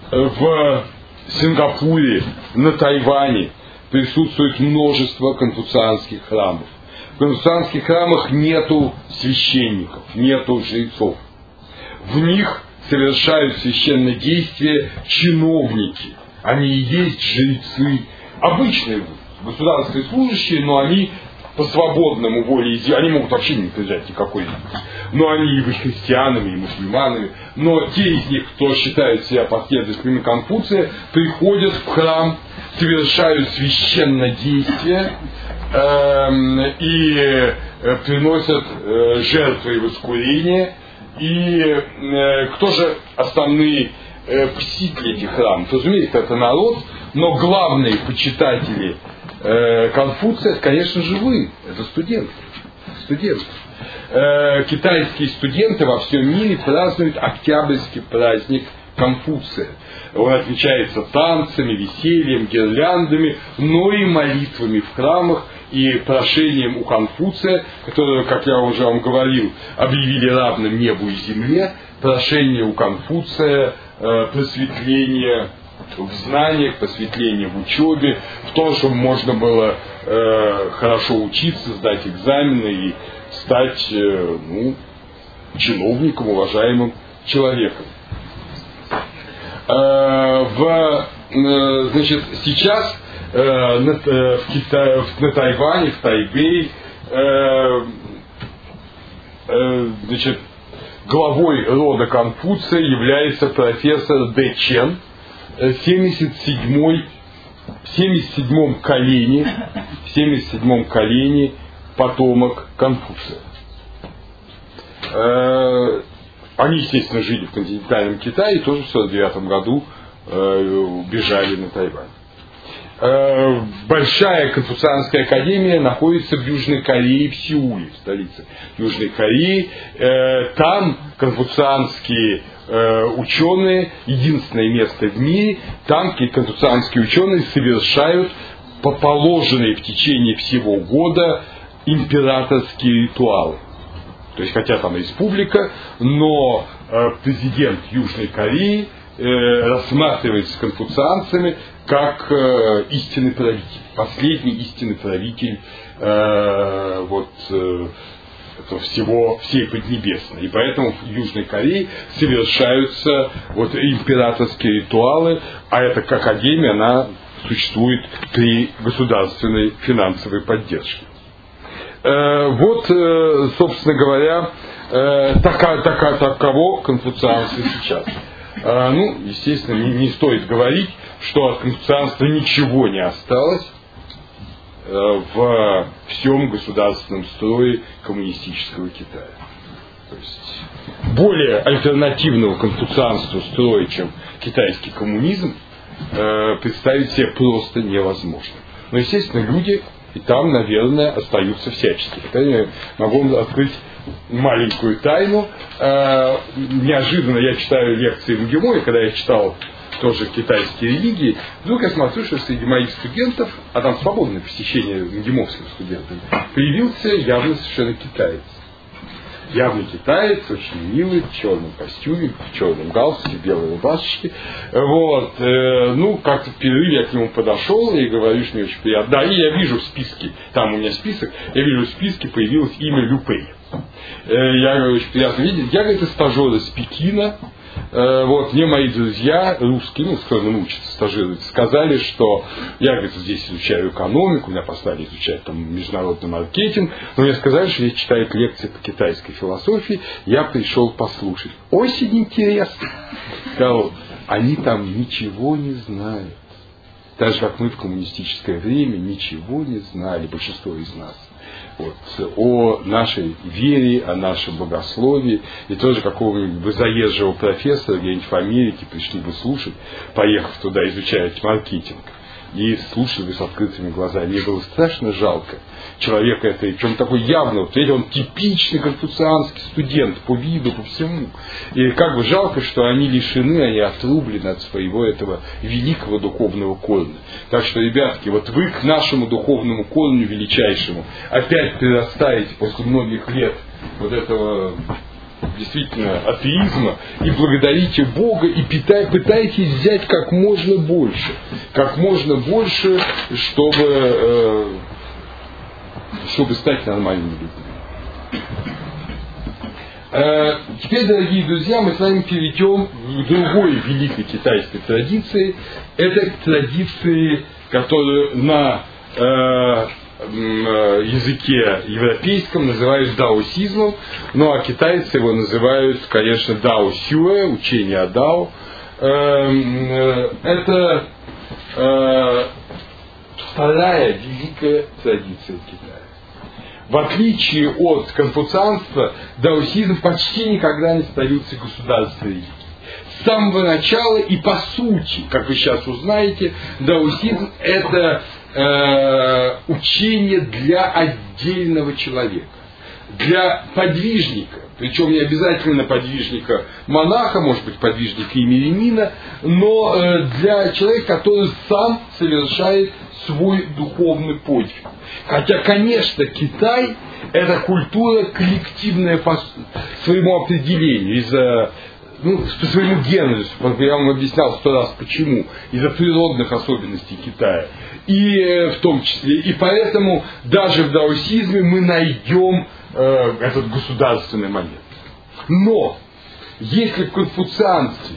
в Сингапуре, на Тайване присутствует множество конфуцианских храмов. В конфуцианских храмах нету священников, нету жрецов. В них совершают священное действие чиновники. Они и есть жрецы, обычные государственные служащие, но они по свободному воле, они могут вообще не принадлежать никакой религии. Но они и христианами, и мусульманами. Но те из них, кто считают себя последователями Конфуция, приходят в храм, совершают священное действие э, и э, приносят э, жертвы и воскурения. И э, кто же основные э, посетители этих храмов? Разумеется, это народ, но главные почитатели э, Конфуция, конечно же, вы. Это студенты. студенты. Э, китайские студенты во всем мире празднуют октябрьский праздник Конфуция. Он отмечается танцами, весельем, гирляндами, но и молитвами в храмах и прошением у Конфуция, которое, как я уже вам говорил, объявили равным небу и земле, прошение у Конфуция, э, просветление в знаниях, просветление в учебе, в том, чтобы можно было э, хорошо учиться, сдать экзамены и стать э, ну, чиновником, уважаемым человеком. Э, в, э, значит, сейчас э, на, э, в Китае, на Тайване, в Тайбэе, э, э, значит, главой рода Конфуция является профессор Дэ Чен, в семьдесят седьмой, в семьдесят седьмом колене, в семьдесят седьмом колене потомок Конфуция. Э, они, естественно, жили в континентальном Китае и тоже в сорок девятом году э, бежали на Тайвань. Э, большая конфуцианская академия находится в Южной Корее, в Сеуле, в столице Южной Кореи. Э, там конфуцианские э, ученые, единственное место в мире, там конфуцианские ученые совершают по положенной в течение всего года императорские ритуалы. То есть, хотя там республика, но э, президент Южной Кореи э, рассматривается конфуцианцами как э, истинный правитель, последний истинный правитель э, вот, э, всего, всей Поднебесной. И поэтому в Южной Корее совершаются вот, императорские ритуалы, а эта академия, она существует при государственной финансовой поддержке. Вот, собственно говоря, така, така, таково конфуцианство сейчас. Ну, естественно, не, не стоит говорить, что от конфуцианства ничего не осталось в всем государственном строе коммунистического Китая. То есть более альтернативного конфуцианству строя, чем китайский коммунизм, представить себе просто невозможно. Но, естественно, люди и там, наверное, остаются всячески. Я могу вам открыть маленькую тайну. Э, неожиданно я читаю лекции в МГИМО, и когда я читал тоже китайские религии, вдруг я смотрю, что среди моих студентов, а там свободное посещение МГИМовским студентам, появился явно совершенно китаец. Явный китаец, очень милый, в черном костюме, в черном галстуке, в белой рубашечке. Вот. Э, ну, как-то в перерыве я к нему подошел и говорю, что мне очень приятно. Да, и я вижу в списке, там у меня список, я вижу в списке появилось имя Люпэй. Э, я говорю, очень приятно видеть. Я, говорит, стажер из Пекина. Э, вот, мне мои друзья, русские, ну, с которыми учатся стажировать, сказали, что я, говорит, здесь изучаю экономику, меня послали изучать там международный маркетинг, но мне сказали, что здесь читают лекции по китайской философии, я пришел послушать. Очень интересно. Сказал, они там ничего не знают. Так же, как мы в коммунистическое время ничего не знали, большинство из нас. Вот, о нашей вере, о нашем богословии, и тоже какого-нибудь заезжего профессора где-нибудь в Америке пришли бы слушать, поехав туда изучать маркетинг, и слушали бы с открытыми глазами. Мне было страшно жалко человека это, причем такой явно, вот, видите, он типичный конфуцианский студент по виду, по всему. И как бы жалко, что они лишены, они отрублены от своего этого великого духовного корня. Так что, ребятки, вот вы к нашему духовному корню величайшему опять прирастаете после многих лет вот этого действительно атеизма и благодарите Бога и питай, пытайтесь взять как можно больше, как можно больше, чтобы, э, чтобы стать нормальными людьми. Э, теперь, дорогие друзья, мы с вами перейдем к другой великой китайской традиции. Это традиции, которые на э, языке европейском называют даосизмом, ну а китайцы его называют, конечно, дао сюэ, учение о дао. Это вторая великая традиция Китая. В отличие от конфуцианства, даосизм почти никогда не становится государственной религией. С самого начала и по сути, как вы сейчас узнаете, даосизм – это э, учение для отдельного человека, для подвижника, причем не обязательно подвижника монаха, может быть подвижника и мирянина, но э, для человека, который сам совершает свой духовный подвиг. Хотя, конечно, Китай – это культура коллективная по своему определению, из-за Ну, по своему генезису, я вам объяснял сто раз почему, из-за природных особенностей Китая, и э, в том числе, и поэтому даже в даосизме мы найдем э, этот государственный момент. Но, если в конфуцианстве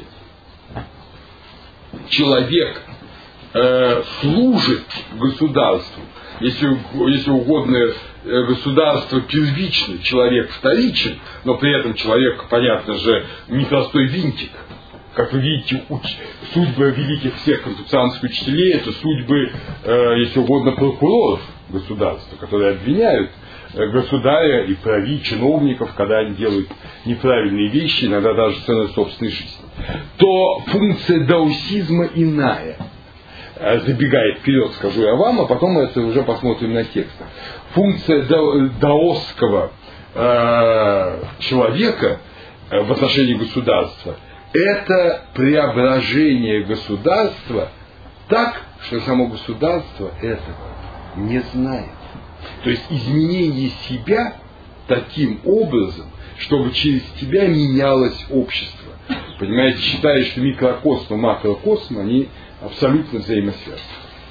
человек э, служит государству, если, если угодно, государство первичное, человек вторичен, но при этом человек, понятно же, не простой винтик. Как вы видите, уч... судьбы великих всех конфуцианских учителей – это судьбы, э, если угодно, прокуроров государства, которые обвиняют государя и прави чиновников, когда они делают неправильные вещи, иногда даже ценой собственной жизни. То функция даосизма иная. Забегая вперед, скажу я вам, а потом мы это уже посмотрим на текстах. Функция даосского э, человека э, в отношении государства – это преображение государства так, что само государство этого не знает. То есть изменение себя таким образом, чтобы через тебя менялось общество. Понимаете, считая, что микрокосм и макрокосм, они абсолютно взаимосвязаны.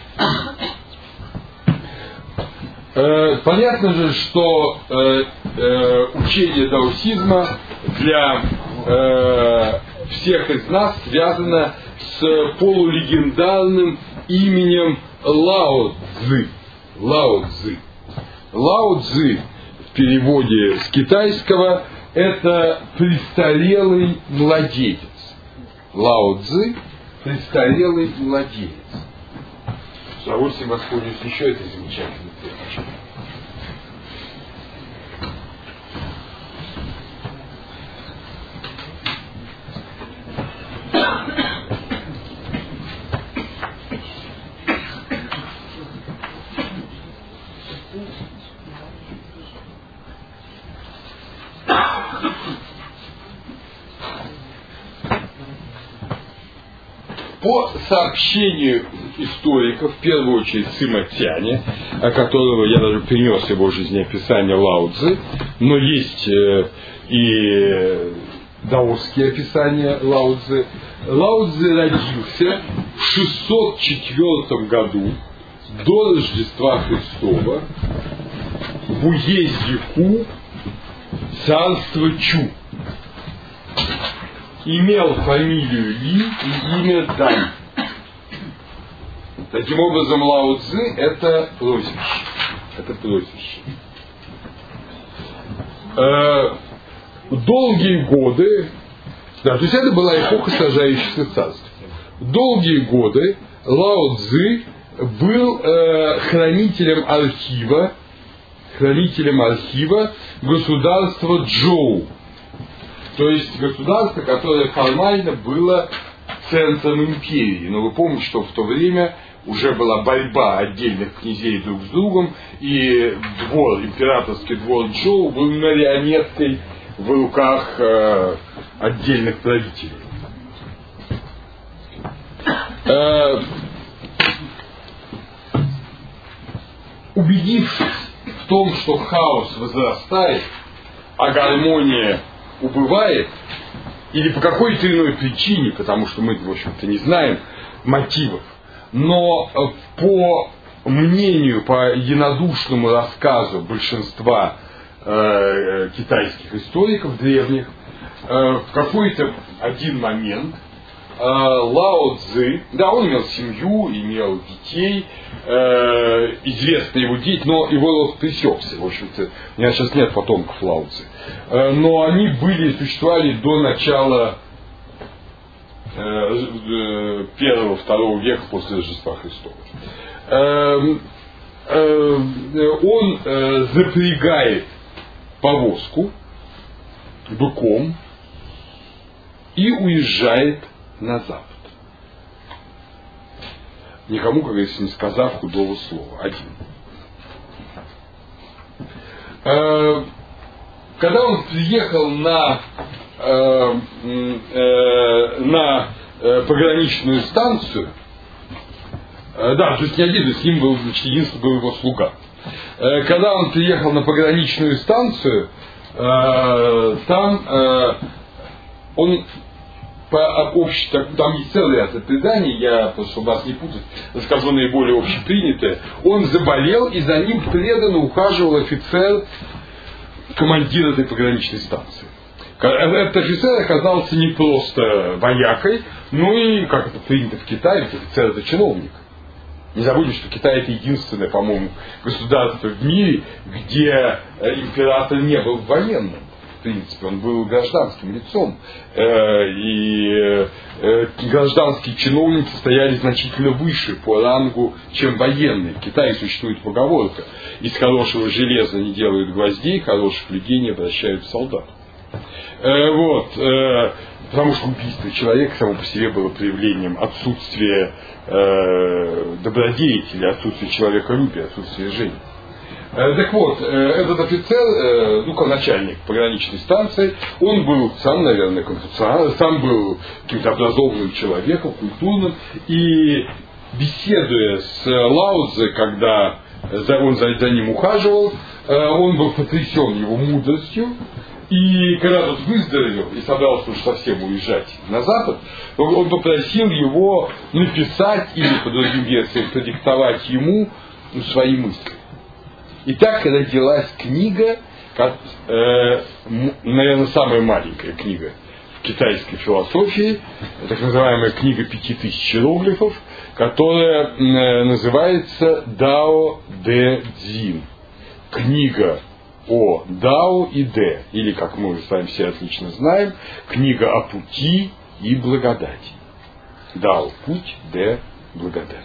Э, понятно же, что э, э, учение даосизма для э, всех из нас связано с полулегендарным именем Лао Цзы. Лао Цзы. Лао Цзы в переводе с китайского – это престарелый младенец. Лао Цзы – престарелый младенец. С удовольствием воспользуюсь еще этой замечательной темой. По сообщению историков, в первую очередь Сыма Цяня, которого я даже принес его жизнеописание Лао Цзы, но есть э, и даосские описания Лао Цзы. Лао Цзы родился в шестьсот четвёртом году до Рождества Христова в уезде Ку, царство Чу. Имел фамилию Ли и имя Дань. Таким образом, Лао Цзы – это прозвище. Это прозвище. Э, долгие годы, да, то есть это была эпоха сражающихся царств. Долгие годы Лао Цзы был э, хранителем архива, хранителем архива государства Чжоу. То есть государство, которое формально было центром империи. Но вы помните, что в то время уже была борьба отдельных князей друг с другом, и двор, императорский двор Чжоу был марионеткой в руках э, отдельных правителей. Э, убедившись в том, что хаос возрастает, а гармония убывает, или по какой-то иной причине, потому что мы, в общем-то, не знаем мотивов, но по мнению, по единодушному рассказу большинства э, китайских историков древних, э, в какой-то один момент э, Лао Цзы, да, он имел семью, имел детей, э, известна его деятельность, но его род пресекся, в общем-то, у меня сейчас нет потомков Лао Цзы, э, но они были, существовали до начала э, первого-второго века после Рождества Христова. Э, э, он э, запрягает повозку быком и уезжает на запад. Никому, как говорится, не сказав худого слова. Один. Э, когда он приехал на, э, э, на э, пограничную станцию, э, да, то есть не один, с ним был, значит, единственный был его слуга. Э, когда он приехал на пограничную станцию, э, там э, он по общей, там есть целый ряд преданий, я, просто, чтобы вас не путать, расскажу наиболее общепринятое. Он заболел, и за ним преданно ухаживал офицер, командир этой пограничной станции. Этот офицер оказался не просто воякой, но и, как это принято в Китае, ведь офицер это чиновник. Не забудем, что Китай это единственное, по-моему, государство в мире, где император не был военным. В принципе, он был гражданским лицом, и гражданские чиновники стояли значительно выше по рангу, чем военные. В Китае существует поговорка: из хорошего железа не делают гвоздей, хороших людей не обращают в солдат. Вот. Потому что убийство человека само по себе было проявлением отсутствия добродетели, отсутствия человеколюбия, отсутствия жизни. Так вот, этот офицер, ну, как начальник пограничной станции, он был сам, наверное, конфуциан, сам был каким-то образованным человеком, культурным, и беседуя с Лао Цзы, когда он за, за ним ухаживал, он был потрясен его мудростью, и когда тот выздоровел и собрался уж совсем уезжать на запад, он попросил его написать или, по другим версиям, продиктовать ему свои мысли. И так родилась книга, как, э, наверное, самая маленькая книга в китайской философии, так называемая книга пяти тысяч иероглифов, которая э, называется Дао Дэ Цзин. Книга о Дао и Дэ, или, как мы с вами все отлично знаем, книга о пути и благодати. Дао – путь, Дэ – благодать.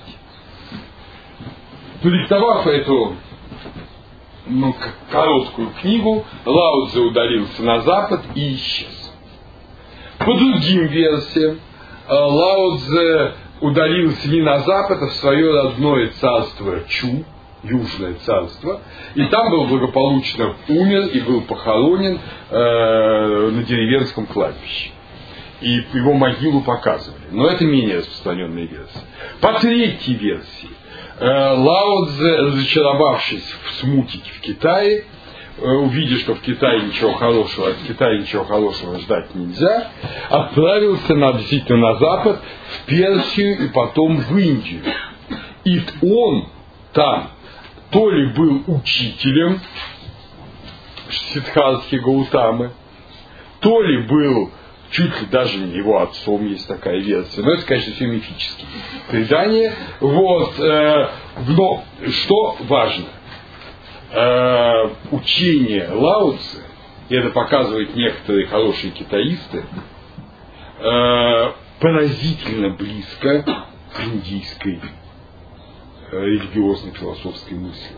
Продиктовав эту ну, короткую книгу, Лао Цзы удалился на запад и исчез. По другим версиям, Лао Цзы удалился не на запад, а в свое родное царство Чу, Южное царство, и там был благополучно умер и был похоронен э, на деревенском кладбище. И его могилу показывали. Но это менее распространенная версия. По третьей версии, Лао Цзы, разочаровавшись в смуте в Китае, увидев, что в Китае ничего хорошего, от Китая ничего хорошего ждать нельзя, отправился на, действительно на запад, в Персию и потом в Индию. И он там то ли был учителем Сиддхартхи Гаутамы, то ли был чуть ли даже не его отцом, есть такая версия. Но это, конечно, все мифические предания. Вот, э, но что важно? Э, учение Лао Цзы, и это показывают некоторые хорошие китаисты, э, поразительно близко к индийской э, религиозной философской мысли.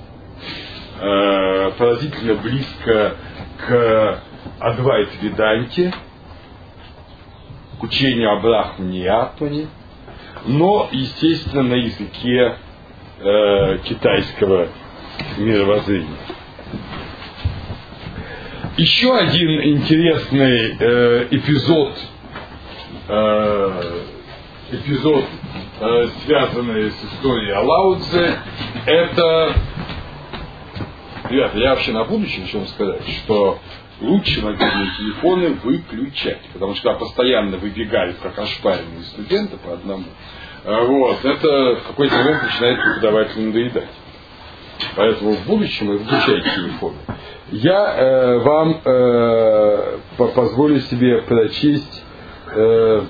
Э, поразительно близко к Адвайта-веданте, к учению о Брахмане и Атмане, но, естественно, на языке э, китайского мировоззрения. Еще один интересный э, эпизод, э, эпизод, э, связанный с историей о Лао Цзэ, это Ребята, я вообще на будущее хочу вам сказать, что лучше мобильные телефоны выключать, потому что постоянно выбегают, как ошпаренные студенты по одному. Вот, это в какой-то момент начинает преподавателю надоедать. Поэтому в будущем вы выключайте телефоны. Я э, вам э, позволю себе прочесть э,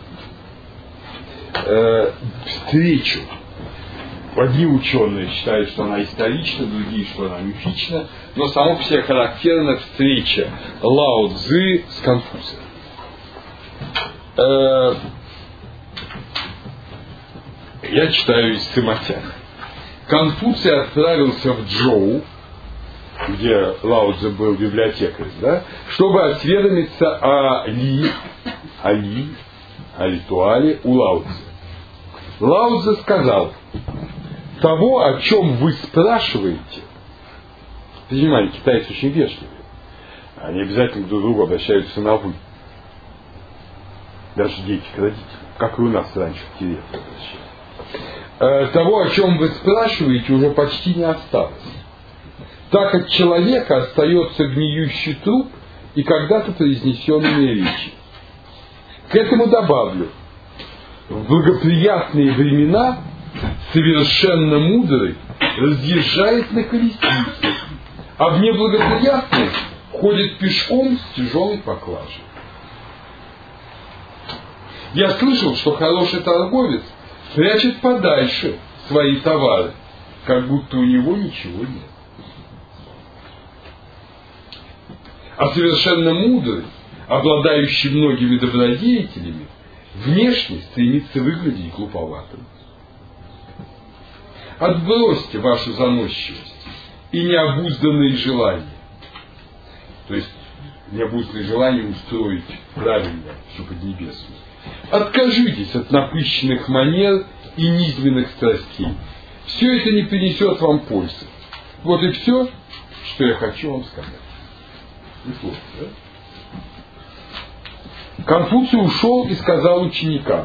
э, встречу. Одни ученые считают, что она исторична, другие, что она мифична, но само по себе характерна встреча Лао Цзы с Конфуцием. Э, я читаю из Сыматяна. Конфуций отправился в Чжоу, где Лао Цзы был библиотекарем, да, чтобы осведомиться о Ли, о Ли, о ритуале у Лао Цзы. Лао Цзы сказал: того, о чем вы спрашиваете, понимаете, китайцы очень вежливые, они обязательно друг к другу обращаются на «вы», даже дети к родителям, как и у нас раньше в деревне обращались. Того, о чем вы спрашиваете, уже почти не осталось. Так от человека остается гниющий труп и когда-то произнесенные речи. К этому добавлю: в благоприятные времена совершенно мудрый разъезжает на колеснице, а в неблагоприятные ходит пешком с тяжелой поклажей. Я слышал, что хороший торговец прячет подальше свои товары, как будто у него ничего нет. А совершенно мудрый, обладающий многими добродетелями, внешне стремится выглядеть глуповатым. Отбросьте вашу заносчивость и необузданные желания. То есть необузданные желания устроить правильно всю Поднебесную. Откажитесь от напыщенных манер и низменных страстей. Все это не принесет вам пользы. Вот и все, что я хочу вам сказать. Неплохо, да? Конфуций ушел и сказал ученикам: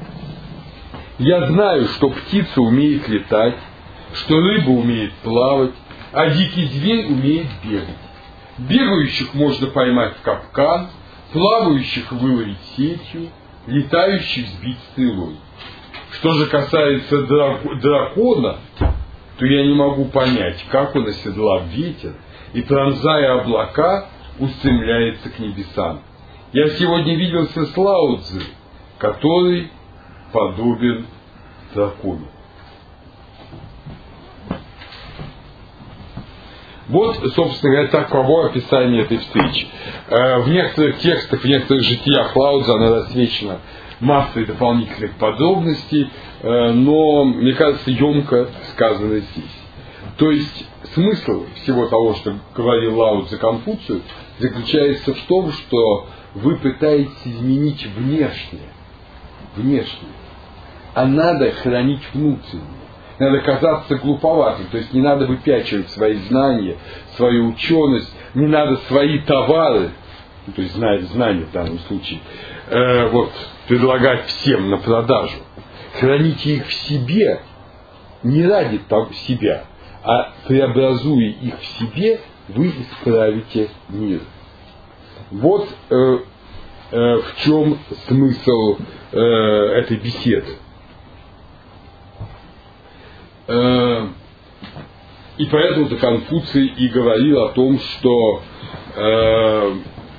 я знаю, что птица умеет летать, что рыба умеет плавать, а дикий зверь умеет бегать. Бегающих можно поймать в капкан, плавающих выловить сетью, летающих сбить стрелой. Что же касается дракона, то я не могу понять, как он, оседлав ветер и пронзая облака, устремляется к небесам. Я сегодня виделся с Лао Цзы, который подобен дракону. Вот, собственно говоря, таково описание этой встречи. В некоторых текстах, в некоторых житиях Лао Цзы она рассвечена массой дополнительных подробностей, но, мне кажется, емко сказано здесь. То есть смысл всего того, что говорил Лао Цзы Конфуцию, заключается в том, что вы пытаетесь изменить внешнее, внешнее, а надо хранить внутреннее. Надо казаться глуповатым, то есть не надо выпячивать свои знания, свою ученость, не надо свои товары, то есть знания в данном случае, э, вот, предлагать всем на продажу. Храните их в себе не ради себя, а преобразуя их в себе, вы исправите мир. Вот э, э, в чем смысл э, этой беседы. Э, и поэтому-то Конфуций и говорил о том, что э,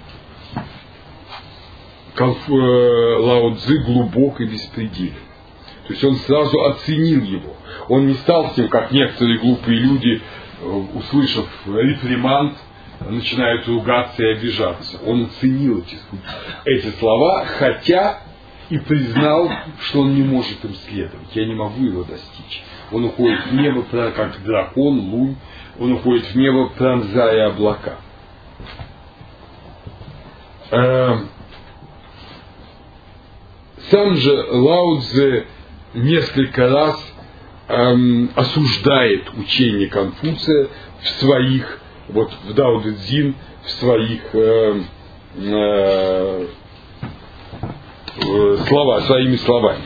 Конф, э, Лао Цзы глубок и беспределен. То есть он сразу оценил его. Он не стал с ним, как некоторые глупые люди, услышав реприманд, начинают ругаться и обижаться. Он оценил эти, эти слова, хотя и признал, что он не может им следовать. Я не могу его достичь. Он уходит в небо, как дракон, лунь. Он уходит в небо, пронзая облака. Сам же Лао Цзы несколько раз эм, осуждает учение Конфуция в своих, вот в Дао Дэ Цзин, в своих э, э, э, слова, своими словами.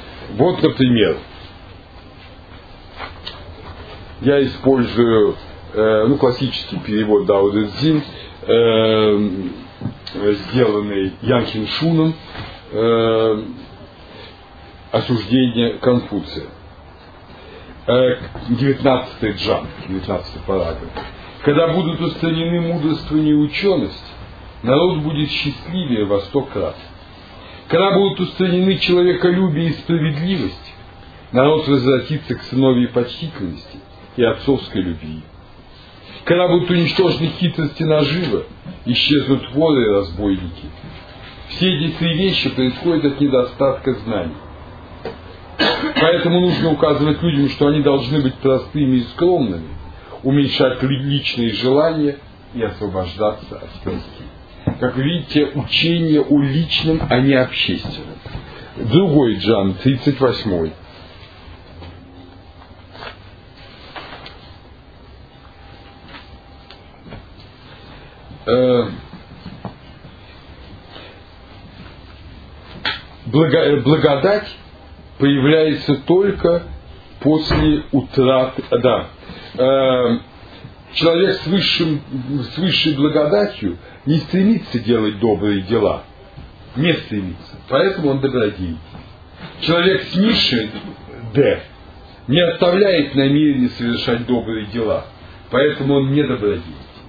Вот, например, я использую э, ну, классический перевод Дао Дэ Цзин, э, сделанный Ян Хиншуном, э, осуждение Конфуция. девятнадцатый джан, девятнадцатый параграф. Когда будут устранены мудрствование и ученость, народ будет счастливее во сто крат. Когда будут устранены человеколюбие и справедливость, народ возвратится к сыновьей почтительности и отцовской любви. Когда будут уничтожены хитрости наживы, исчезнут воры и разбойники. Все эти три вещи происходят от недостатка знаний. Поэтому нужно указывать людям, что они должны быть простыми и скромными, уменьшать личные желания и освобождаться от страстей. Как вы видите, учение о личном, а не общественном. Другой джан, тридцать восьмой. Благодать появляется только после утраты. Да, человек с, высшим, с высшей благодатью не стремится делать добрые дела. Не стремится. Поэтому он добродетель. Человек с низшей Д не оставляет намерения совершать добрые дела. Поэтому он не добродетель.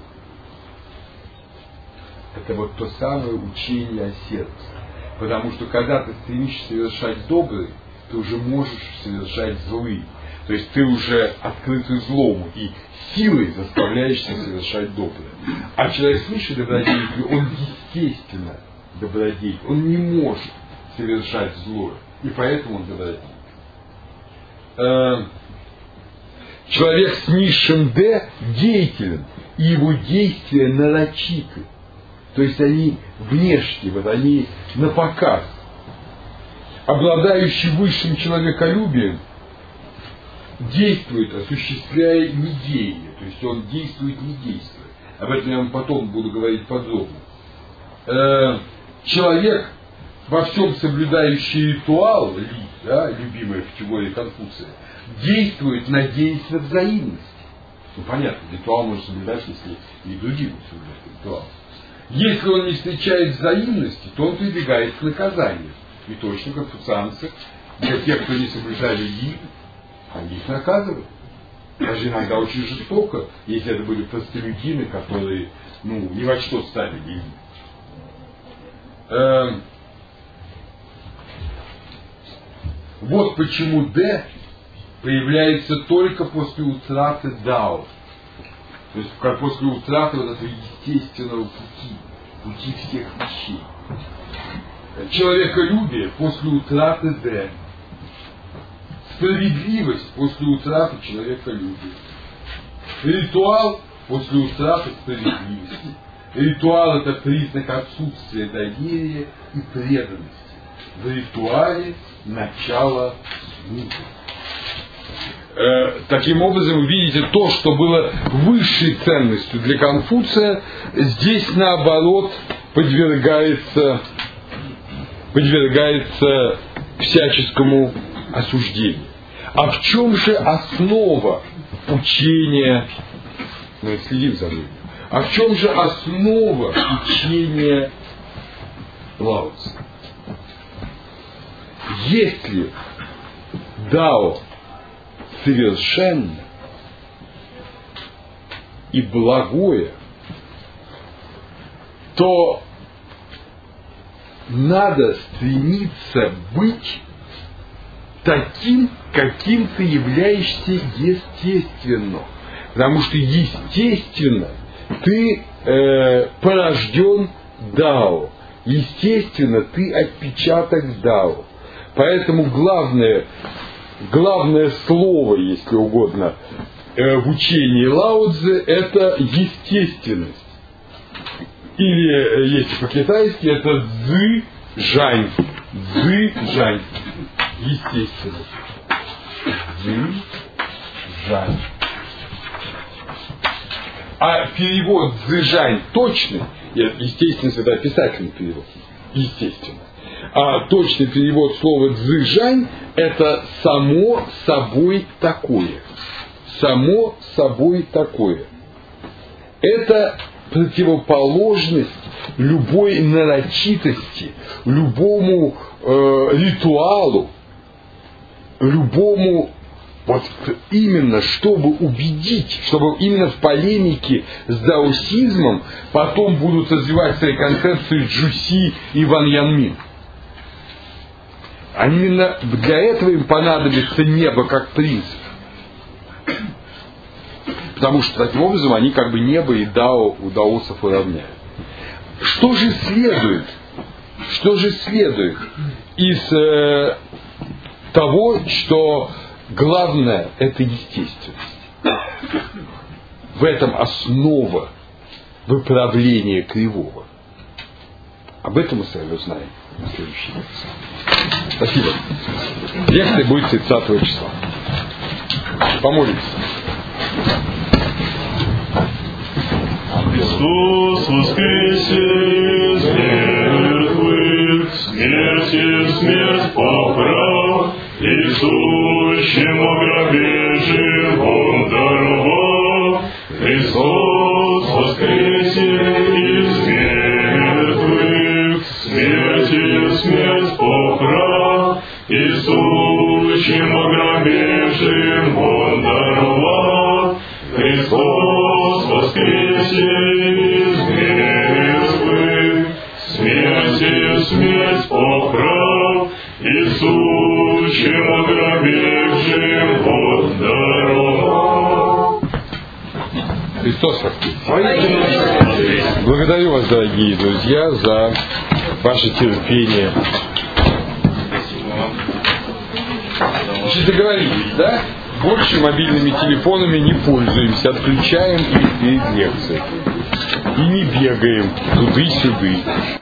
Это вот то самое учение о сердце. Потому что когда ты стремишься совершать добрые, ты уже можешь совершать злые. То есть ты уже открытый злому и силой заставляешься совершать доброе. А человек с высшей добродетелью, он естественно добродетель. Он не может совершать злое. И поэтому он добродетель. Человек с низшим Д деятелен, и его действия нарочиты. То есть они внешне, вот они на показ. Обладающий высшим человеколюбием действует, осуществляя недеяние. То есть он действует, не действуя. Об этом я вам потом буду говорить подробно. Э, человек, во всем соблюдающий ритуал, ли, да, любимая в теории Конфуция, действует, надеясь на взаимность. Ну понятно, ритуал может соблюдать, если и другие будут соблюдать ритуал. Если он не встречает взаимности, то он прибегает к наказанию. И точно конфуцианцы, для тех, кто не соблюдали ли, они их наказывают. Даже иногда очень жестоко, если это были простолюдины, которые, ну, ни во что ставили ли. Эм, вот почему Д появляется только после утраты Дао. То есть как после утраты вот этого естественного пути, пути всех вещей. Человеколюбие после утраты Д. Справедливость после утраты человеколюбия. Ритуал после утраты справедливости. Ритуал — это признак отсутствия доверия и преданности. В ритуале начало смуты. Э, таким образом, вы видите, то, что было высшей ценностью для Конфуция, здесь наоборот подвергается, подвергается всяческому осуждению. А в чем же основа учения? Мы следим за ним. А в чем же основа учения Лао Цзы? Если Дао совершенно и благое, то надо стремиться быть таким, каким ты являешься естественно. Потому что естественно ты э, порожден Дао. Естественно, ты отпечаток Дао. Поэтому главное, главное слово, если угодно, э, в учении Лао Цзы — это естественность. Или, если по-китайски, это цзы-жань. Цзы-жань. Естественность. Цзы-жань. А перевод «цзы-жань» точный, естественность — это описательный перевод, естественно. А точный перевод слова «цзы-жань» — это само собой такое. Само собой такое. это противоположность любой нарочитости, любому э, ритуалу, любому, вот именно, чтобы убедить, чтобы именно в полемике с даосизмом потом будут развивать свои концепции Джуси и Ван Янмин. А именно для этого им понадобится небо как принцип. Потому что таким образом они как бы небо и дао у даосов уравняют. Что же следует? Что же следует из э, того, что главное – это естественность. В этом основа выправления кривого. Об этом мы с вами узнаем на следующей лекции. Спасибо. Лекция будет тридцатого числа. Помолимся. Христос воскресе из мертвых, смерти смерть поправ, и сущему гробе живом даровал. Христос воскресе из мертвых, смерти смерть поправ, и сущему гробе живом даровал. Христос воскресе из мертвых, смерти смерть поправ, и сущему гробе живот даровал. Христос воскресе! Благодарю вас, дорогие друзья, за ваше терпение. Значит, договорились, да? Больше мобильными телефонами не пользуемся, отключаем их перед лекцией. И не бегаем туды-сюды.